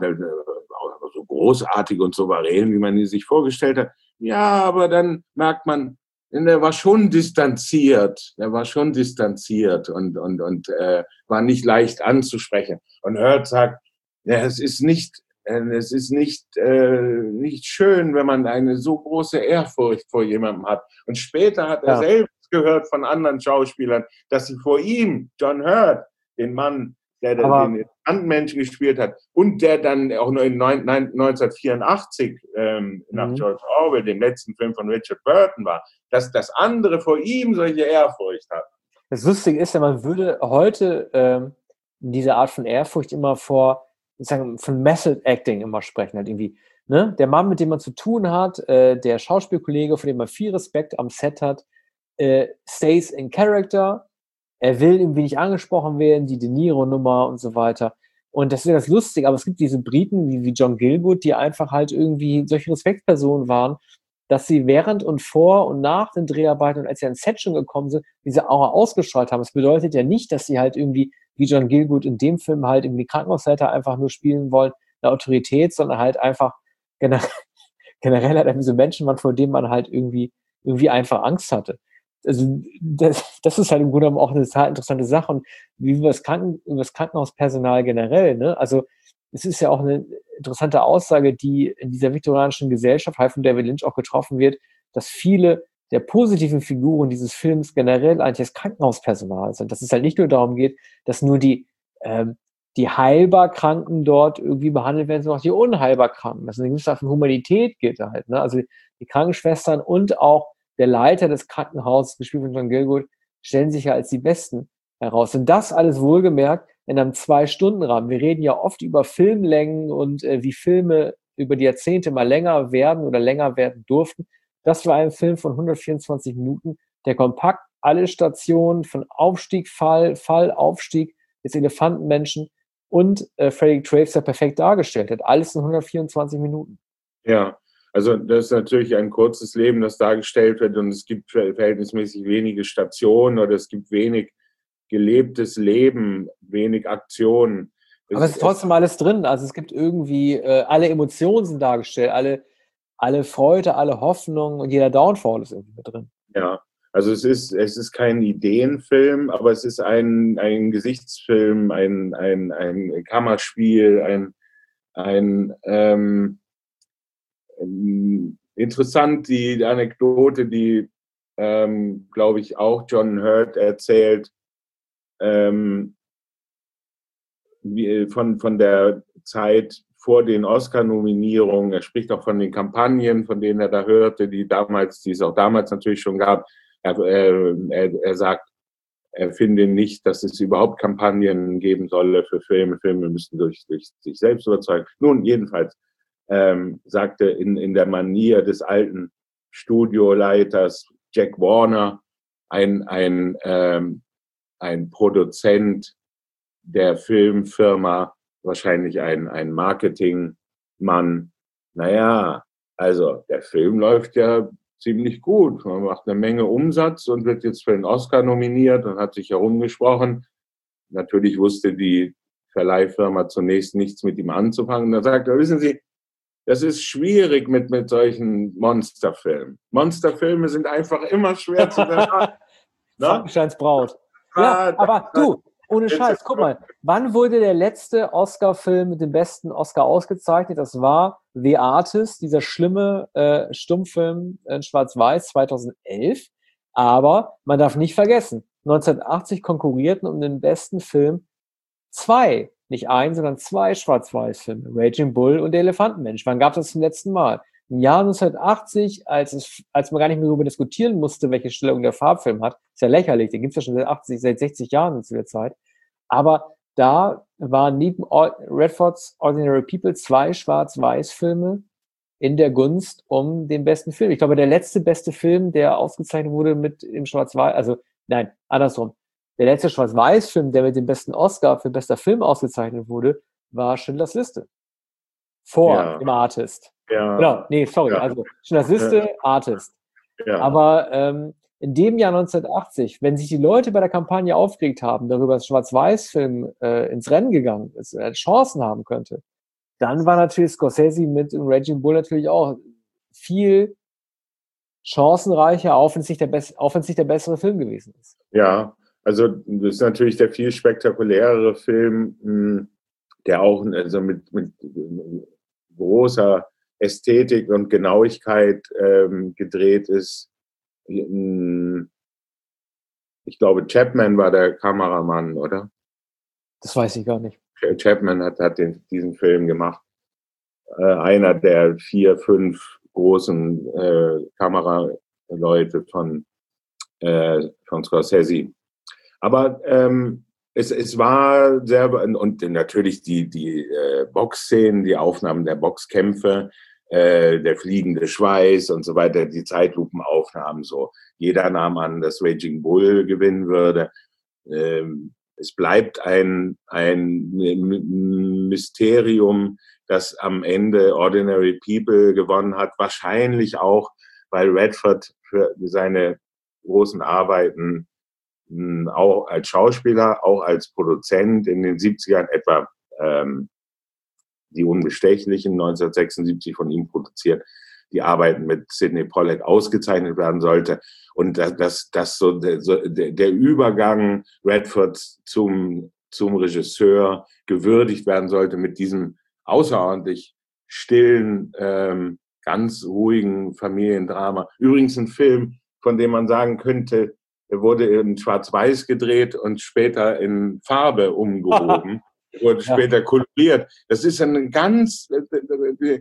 so großartig und souverän, wie man ihn sich vorgestellt hat. Ja, aber dann merkt man, der war schon distanziert, der war schon distanziert und, und, und äh, war nicht leicht anzusprechen. Und Hurt sagt, ja, es ist nicht, äh, es ist nicht, äh, nicht schön, wenn man eine so große Ehrfurcht vor jemandem hat. Und später hat er ja. selbst gehört von anderen Schauspielern, dass sie vor ihm, John Hurt, den Mann, der aber den Elefantenmenschen gespielt hat und der dann auch nur in neunzehnhundertvierundachtzig ähm, nach mhm. George Orwell, dem letzten Film von Richard Burton war, dass das andere vor ihm solche Ehrfurcht hat. Das Lustige ist ja, man würde heute ähm, diese Art von Ehrfurcht immer vor, sozusagen von Method Acting immer sprechen, halt irgendwie, ne? Der Mann, mit dem man zu tun hat, äh, der Schauspielkollege, von dem man viel Respekt am Set hat, äh, stays in character. Er will irgendwie nicht angesprochen werden, die De Niro-Nummer und so weiter. Und das ist ja das Lustige, aber es gibt diese Briten wie, wie John Gielgud, die einfach halt irgendwie solche Respektspersonen waren, dass sie während und vor und nach den Dreharbeiten und als sie ans Set schon gekommen sind, diese Aura ausgestrahlt haben. Das bedeutet ja nicht, dass sie halt irgendwie, wie John Gielgud in dem Film halt irgendwie Krankenhausleiter einfach nur spielen wollen, eine Autorität, sondern halt einfach generell, generell halt irgendwie so Menschen waren, vor denen man halt irgendwie, irgendwie einfach Angst hatte. Also das, das ist halt im Grunde genommen auch eine total interessante Sache und wie über das, Kranken, über das Krankenhauspersonal generell, ne? Also es ist ja auch eine interessante Aussage, die in dieser viktorianischen Gesellschaft halt von David Lynch auch getroffen wird, dass viele der positiven Figuren dieses Films generell eigentlich das Krankenhauspersonal sind. Dass es halt nicht nur darum geht, dass nur die, ähm, die heilbar Kranken dort irgendwie behandelt werden, sondern auch die unheilbar Kranken. Dass es eine gewisse Art von Humanität geht halt, ne? Also die Krankenschwestern und auch der Leiter des Krankenhauses, gespielt von John Gielgud, stellen sich ja als die Besten heraus. Und das alles wohlgemerkt in einem Zwei-Stunden-Rahmen. Wir reden ja oft über Filmlängen und äh, wie Filme über die Jahrzehnte mal länger werden oder länger werden durften. Das war ein Film von hundertvierundzwanzig Minuten, der kompakt alle Stationen von Aufstieg, Fall, Fall, Aufstieg des Elefantenmenschen und äh, Frederick Traves ja perfekt dargestellt hat. Alles in hundertvierundzwanzig Minuten. Ja. Also das ist natürlich ein kurzes Leben, das dargestellt wird und es gibt verhältnismäßig wenige Stationen oder es gibt wenig gelebtes Leben, wenig Aktionen. Das Aber es ist trotzdem alles drin. Also es gibt irgendwie, äh, alle Emotionen sind dargestellt, alle, alle Freude, alle Hoffnung und jeder Downfall ist irgendwie mit drin. Ja, also es ist, es ist kein Ideenfilm, aber es ist ein, ein Gesichtsfilm, ein, ein, ein Kammerspiel, ein, ein ähm, interessant die Anekdote, die, ähm, glaube ich, auch John Hurt erzählt, ähm, wie, von, von der Zeit vor den Oscar-Nominierungen. Er spricht auch von den Kampagnen, von denen er da hörte, die damals, die es auch damals natürlich schon gab. Er, er, er sagt, er finde nicht, dass es überhaupt Kampagnen geben solle für Filme. Filme müssen durch, durch sich selbst überzeugen. Nun, jedenfalls, Ähm, sagte in, in der Manier des alten Studioleiters Jack Warner, ein, ein, ähm, ein Produzent der Filmfirma, wahrscheinlich ein, ein Marketingmann. Naja, also der Film läuft ja ziemlich gut. Man macht eine Menge Umsatz und wird jetzt für den Oscar nominiert und hat sich herumgesprochen. Natürlich wusste die Verleihfirma zunächst nichts mit ihm anzufangen. Da sagt er, wissen Sie, das ist schwierig mit, mit solchen Monsterfilmen. Monsterfilme sind einfach immer schwer zu bewerten. Frankensteins Braut. Ja, aber du, ohne Scheiß, guck mal, wann wurde der letzte Oscar-Film mit dem besten Oscar ausgezeichnet? Das war The Artist, dieser schlimme äh, Stummfilm in Schwarz-Weiß zweitausendelf. Aber man darf nicht vergessen, neunzehnhundertachtzig konkurrierten um den besten Film zwei nicht ein, sondern zwei Schwarz-Weiß-Filme, Raging Bull und Der Elefantenmensch. Wann gab es das zum letzten Mal? Im Jahr neunzehnhundertachtzig, als, es, als man gar nicht mehr darüber diskutieren musste, welche Stellung der Farbfilm hat, ist ja lächerlich, den gibt es ja schon seit achtzig, seit sechzig Jahren zu der Zeit. Aber da waren neben Redfords Ordinary People zwei Schwarz-Weiß-Filme in der Gunst um den besten Film. Ich glaube, der letzte beste Film, der ausgezeichnet wurde mit dem Schwarz-Weiß, also nein, andersrum. Der letzte Schwarz-Weiß-Film, der mit dem besten Oscar für bester Film ausgezeichnet wurde, war Schindlers Liste. Vor Ja. dem Artist. Ja. Genau, nee, sorry, Ja. also Schindlers Liste, Ja. Artist. Ja. Aber ähm, in dem Jahr neunzehnhundertachtzig, wenn sich die Leute bei der Kampagne aufgeregt haben, darüber, dass Schwarz-Weiß-Film äh, ins Rennen gegangen ist, äh, Chancen haben könnte, dann war natürlich Scorsese mit Raging Bull natürlich auch viel chancenreicher, auch wenn es nicht der, best- auch wenn es nicht der bessere Film gewesen ist. Ja, also das ist natürlich der viel spektakulärere Film, mh, der auch also mit, mit großer Ästhetik und Genauigkeit ähm, gedreht ist. Ich glaube, Chapman war der Kameramann, oder? Das weiß ich gar nicht. Chapman hat, hat den, diesen Film gemacht. Äh, einer der vier, fünf großen äh, Kameraleute von, äh, von Scorsese. Aber ähm, es, es war sehr, und natürlich die, die äh, Boxszenen, die Aufnahmen der Boxkämpfe, äh, der fliegende Schweiß und so weiter, die Zeitlupenaufnahmen so. Jeder nahm an, dass Raging Bull gewinnen würde. Ähm, es bleibt ein, ein Mysterium, dass am Ende Ordinary People gewonnen hat. Wahrscheinlich auch, weil Redford für seine großen Arbeiten auch als Schauspieler, auch als Produzent in den siebzigern etwa ähm, Die Unbestechlichen neunzehnhundertsechsundsiebzig von ihm produziert, die Arbeiten mit Sidney Pollack ausgezeichnet werden sollte. Und dass das, das so, der, so der Übergang Redfords zum, zum Regisseur gewürdigt werden sollte mit diesem außerordentlich stillen, ähm, ganz ruhigen Familiendrama. Übrigens ein Film, von dem man sagen könnte, er wurde in Schwarz-Weiß gedreht und später in Farbe umgehoben, wurde später koloriert. Das ist ein ganz äh,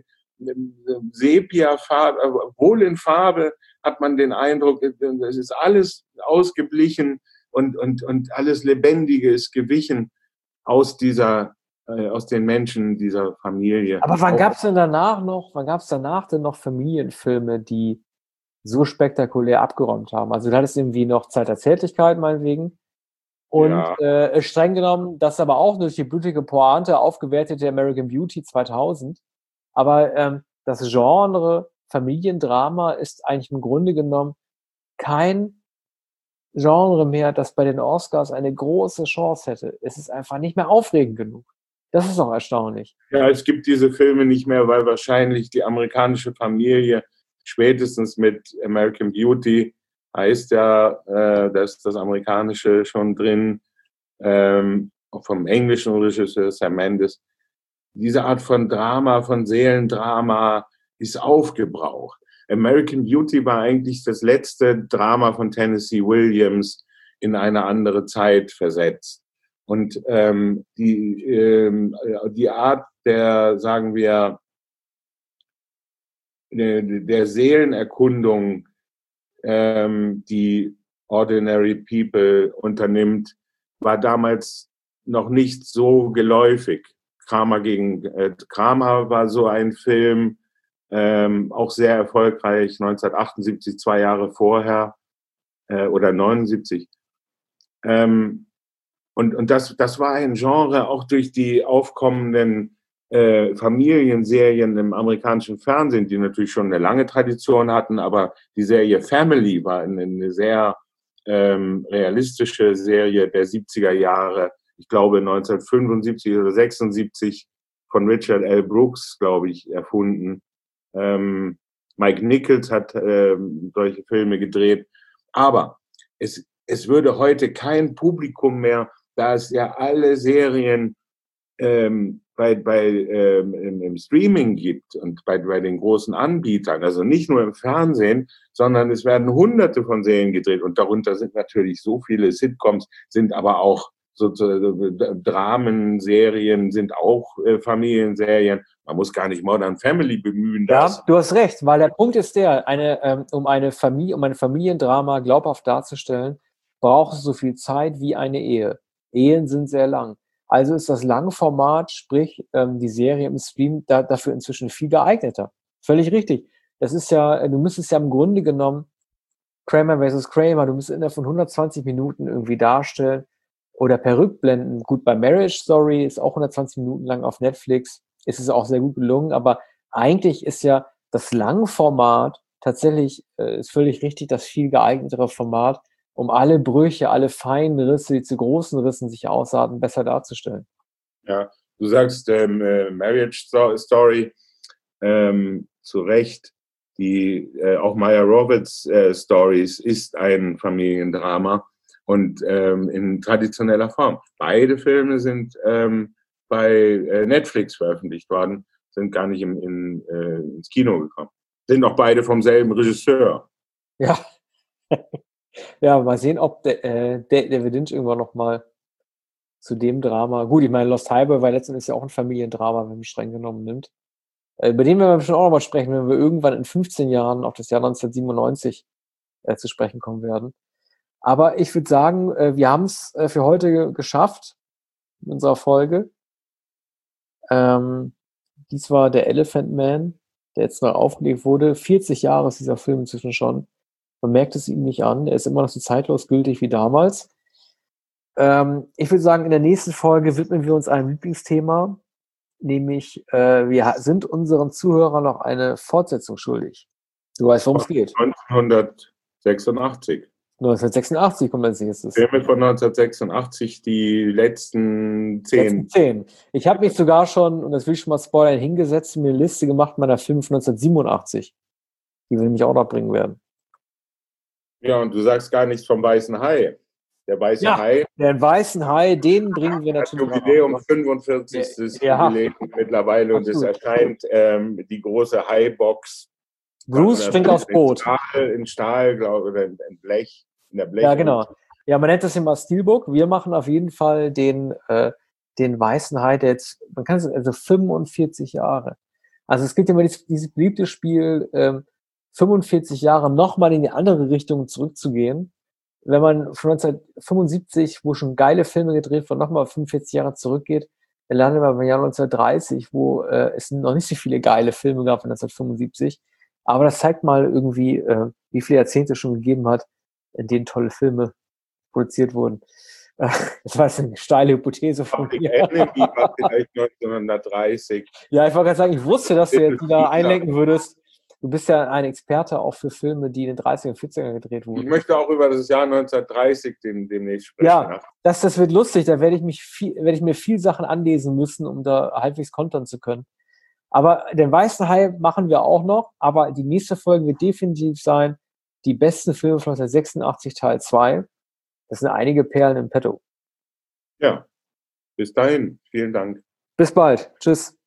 Sepia-Farbe, obwohl in Farbe hat man den Eindruck, es ist alles ausgeblichen und, und, und alles Lebendige ist gewichen aus dieser, äh, aus den Menschen dieser Familie. Aber wann gab es denn danach noch, wann gab es danach denn noch Familienfilme, die so spektakulär abgeräumt haben? Also du hattest irgendwie noch Zeit der Zärtlichkeit, meinetwegen. Und ja. äh, streng genommen, das aber auch durch die blutige Pointe aufgewertete American Beauty zweitausend. Aber ähm, das Genre Familiendrama ist eigentlich im Grunde genommen kein Genre mehr, das bei den Oscars eine große Chance hätte. Es ist einfach nicht mehr aufregend genug. Das ist auch erstaunlich. Ja, es gibt diese Filme nicht mehr, weil wahrscheinlich die amerikanische Familie spätestens mit American Beauty heißt ja, äh, da ist das Amerikanische schon drin, ähm, auch vom englischen Regisseur Sam Mendes. Diese Art von Drama, von Seelendrama ist aufgebraucht. American Beauty war eigentlich das letzte Drama von Tennessee Williams in eine andere Zeit versetzt. Und ähm, die, ähm, die Art der, sagen wir, der Seelenerkundung, ähm, die Ordinary People unternimmt, war damals noch nicht so geläufig. Kramer gegen äh, Kramer war so ein Film, ähm, auch sehr erfolgreich, neunzehnhundertachtundsiebzig, zwei Jahre vorher äh, oder neunundsiebzig. Ähm, und und das, das war ein Genre, auch durch die aufkommenden äh, Familienserien im amerikanischen Fernsehen, die natürlich schon eine lange Tradition hatten, aber die Serie Family war eine, eine sehr ähm, realistische Serie der siebziger Jahre. Ich glaube neunzehnhundertfünfundsiebzig oder sechsundsiebzig von Richard L. Brooks, glaube ich, erfunden. Ähm, Mike Nichols hat ähm, solche Filme gedreht. Aber es, es würde heute kein Publikum mehr, da es ja alle Serien ähm, bei, bei, ähm, im, im Streaming gibt und bei, bei den großen Anbietern, also nicht nur im Fernsehen, sondern es werden hunderte von Serien gedreht und darunter sind natürlich so viele Sitcoms, sind aber auch so, so Dramenserien sind auch äh, Familienserien. Man muss gar nicht Modern Family bemühen. Ja, du hast recht, weil der Punkt ist der, eine, ähm, um eine Familie, um ein Familiendrama glaubhaft darzustellen, braucht es so viel Zeit wie eine Ehe. Ehen sind sehr lang. Also ist das Langformat, sprich ähm, die Serie im Stream, da, dafür inzwischen viel geeigneter. Völlig richtig. Das ist ja, du müsstest ja im Grunde genommen Kramer versus Kramer, du müsstest innerhalb von hundertzwanzig Minuten irgendwie darstellen oder per Rückblenden. Gut, bei Marriage Story ist auch hundertzwanzig Minuten lang auf Netflix, ist es auch sehr gut gelungen, aber eigentlich ist ja das Langformat tatsächlich, äh, ist völlig richtig, das viel geeignetere Format, um alle Brüche, alle feinen Risse, die zu großen Rissen sich ausarten, besser darzustellen. Ja, du sagst ähm, äh, Marriage Story, ähm, zu Recht, die äh, auch Maya Roberts äh, Stories ist ein Familiendrama und ähm, in traditioneller Form. Beide Filme sind ähm, bei äh, Netflix veröffentlicht worden, sind gar nicht im, in, äh, ins Kino gekommen. Sind auch beide vom selben Regisseur. Ja. Ja, mal sehen, ob der, äh, der David Lynch irgendwann noch mal zu dem Drama, gut, ich meine, Lost Highway war letztendlich ja auch ein Familiendrama, wenn man streng genommen nimmt. Äh, über den werden wir bestimmt auch noch mal sprechen, wenn wir irgendwann in fünfzehn Jahren auf das Jahr neunzehnhundertsiebenundneunzig äh, zu sprechen kommen werden. Aber ich würde sagen, äh, wir haben es äh, für heute geschafft in unserer Folge. Ähm, dies war der Elephant Man, der jetzt noch aufgelegt wurde. vierzig Jahre ist dieser Film inzwischen schon. Man merkt es ihm nicht an. Er ist immer noch so zeitlos gültig wie damals. Ähm, ich würde sagen, in der nächsten Folge widmen wir uns einem Lieblingsthema, nämlich äh, wir sind unseren Zuhörern noch eine Fortsetzung schuldig. Du weißt, worum es geht. neunzehnhundertsechsundachtzig. neunzehnhundertsechsundachtzig kommt als nächstes. Filme von neunzehnhundertsechsundachtzig, die letzten zehn. Letzten zehn. Ich habe mich sogar schon, und das will ich schon mal spoilern, hingesetzt und mir eine Liste gemacht meiner Filme von neunzehnhundertsiebenundachtzig, die wir nämlich auch noch bringen werden. Ja, und du sagst gar nichts vom Weißen Hai. Der Weiße Ja, Hai. Den Weißen Hai, den bringen wir Das natürlich Jubiläum, auch. fünfundvierzigstes Ja. Jubiläum mittlerweile und es Absolut. erscheint ähm, die große Hai-Box. Bruce springt aufs Boot. In Stahl, in Stahl glaube ich, oder in Blech. In der Blech. Ja, genau. Ja, man nennt das immer Steelbook. Wir machen auf jeden Fall den, äh, den Weißen Hai, der jetzt, man kann es, also fünfundvierzig Jahre. Also es gibt immer dieses, dieses beliebte Spiel, ähm, fünfundvierzig Jahre nochmal in die andere Richtung zurückzugehen. Wenn man von neunzehnhundertfünfundsiebzig, wo schon geile Filme gedreht wurden, nochmal fünfundvierzig Jahre zurückgeht, dann landet man beim Jahr neunzehnhundertdreißig, wo äh, es noch nicht so viele geile Filme gab von neunzehnhundertfünfundsiebzig. Aber das zeigt mal irgendwie, äh, wie viele Jahrzehnte es schon gegeben hat, in denen tolle Filme produziert wurden. Äh, das war jetzt eine steile Hypothese von Public mir. Enemy war vielleicht neunzehnhundertdreißig. Ja, ich wollte gerade sagen, ich wusste, dass du jetzt wieder einlenken würdest. Du bist ja ein Experte auch für Filme, die in den dreißiger und vierziger gedreht Ich wurden. möchte auch über das Jahr neunzehnhundertdreißig dem, demnächst sprechen. Ja, das, das wird lustig. Da werde ich, mich viel, werde ich mir viel Sachen anlesen müssen, um da halbwegs kontern zu können. Aber den Weißen Hai machen wir auch noch. Aber die nächste Folge wird definitiv sein, die besten Filme von neunzehnhundertsechsundachtzig Teil zwei. Das sind einige Perlen im Petto. Ja, bis dahin. Vielen Dank. Bis bald. Tschüss.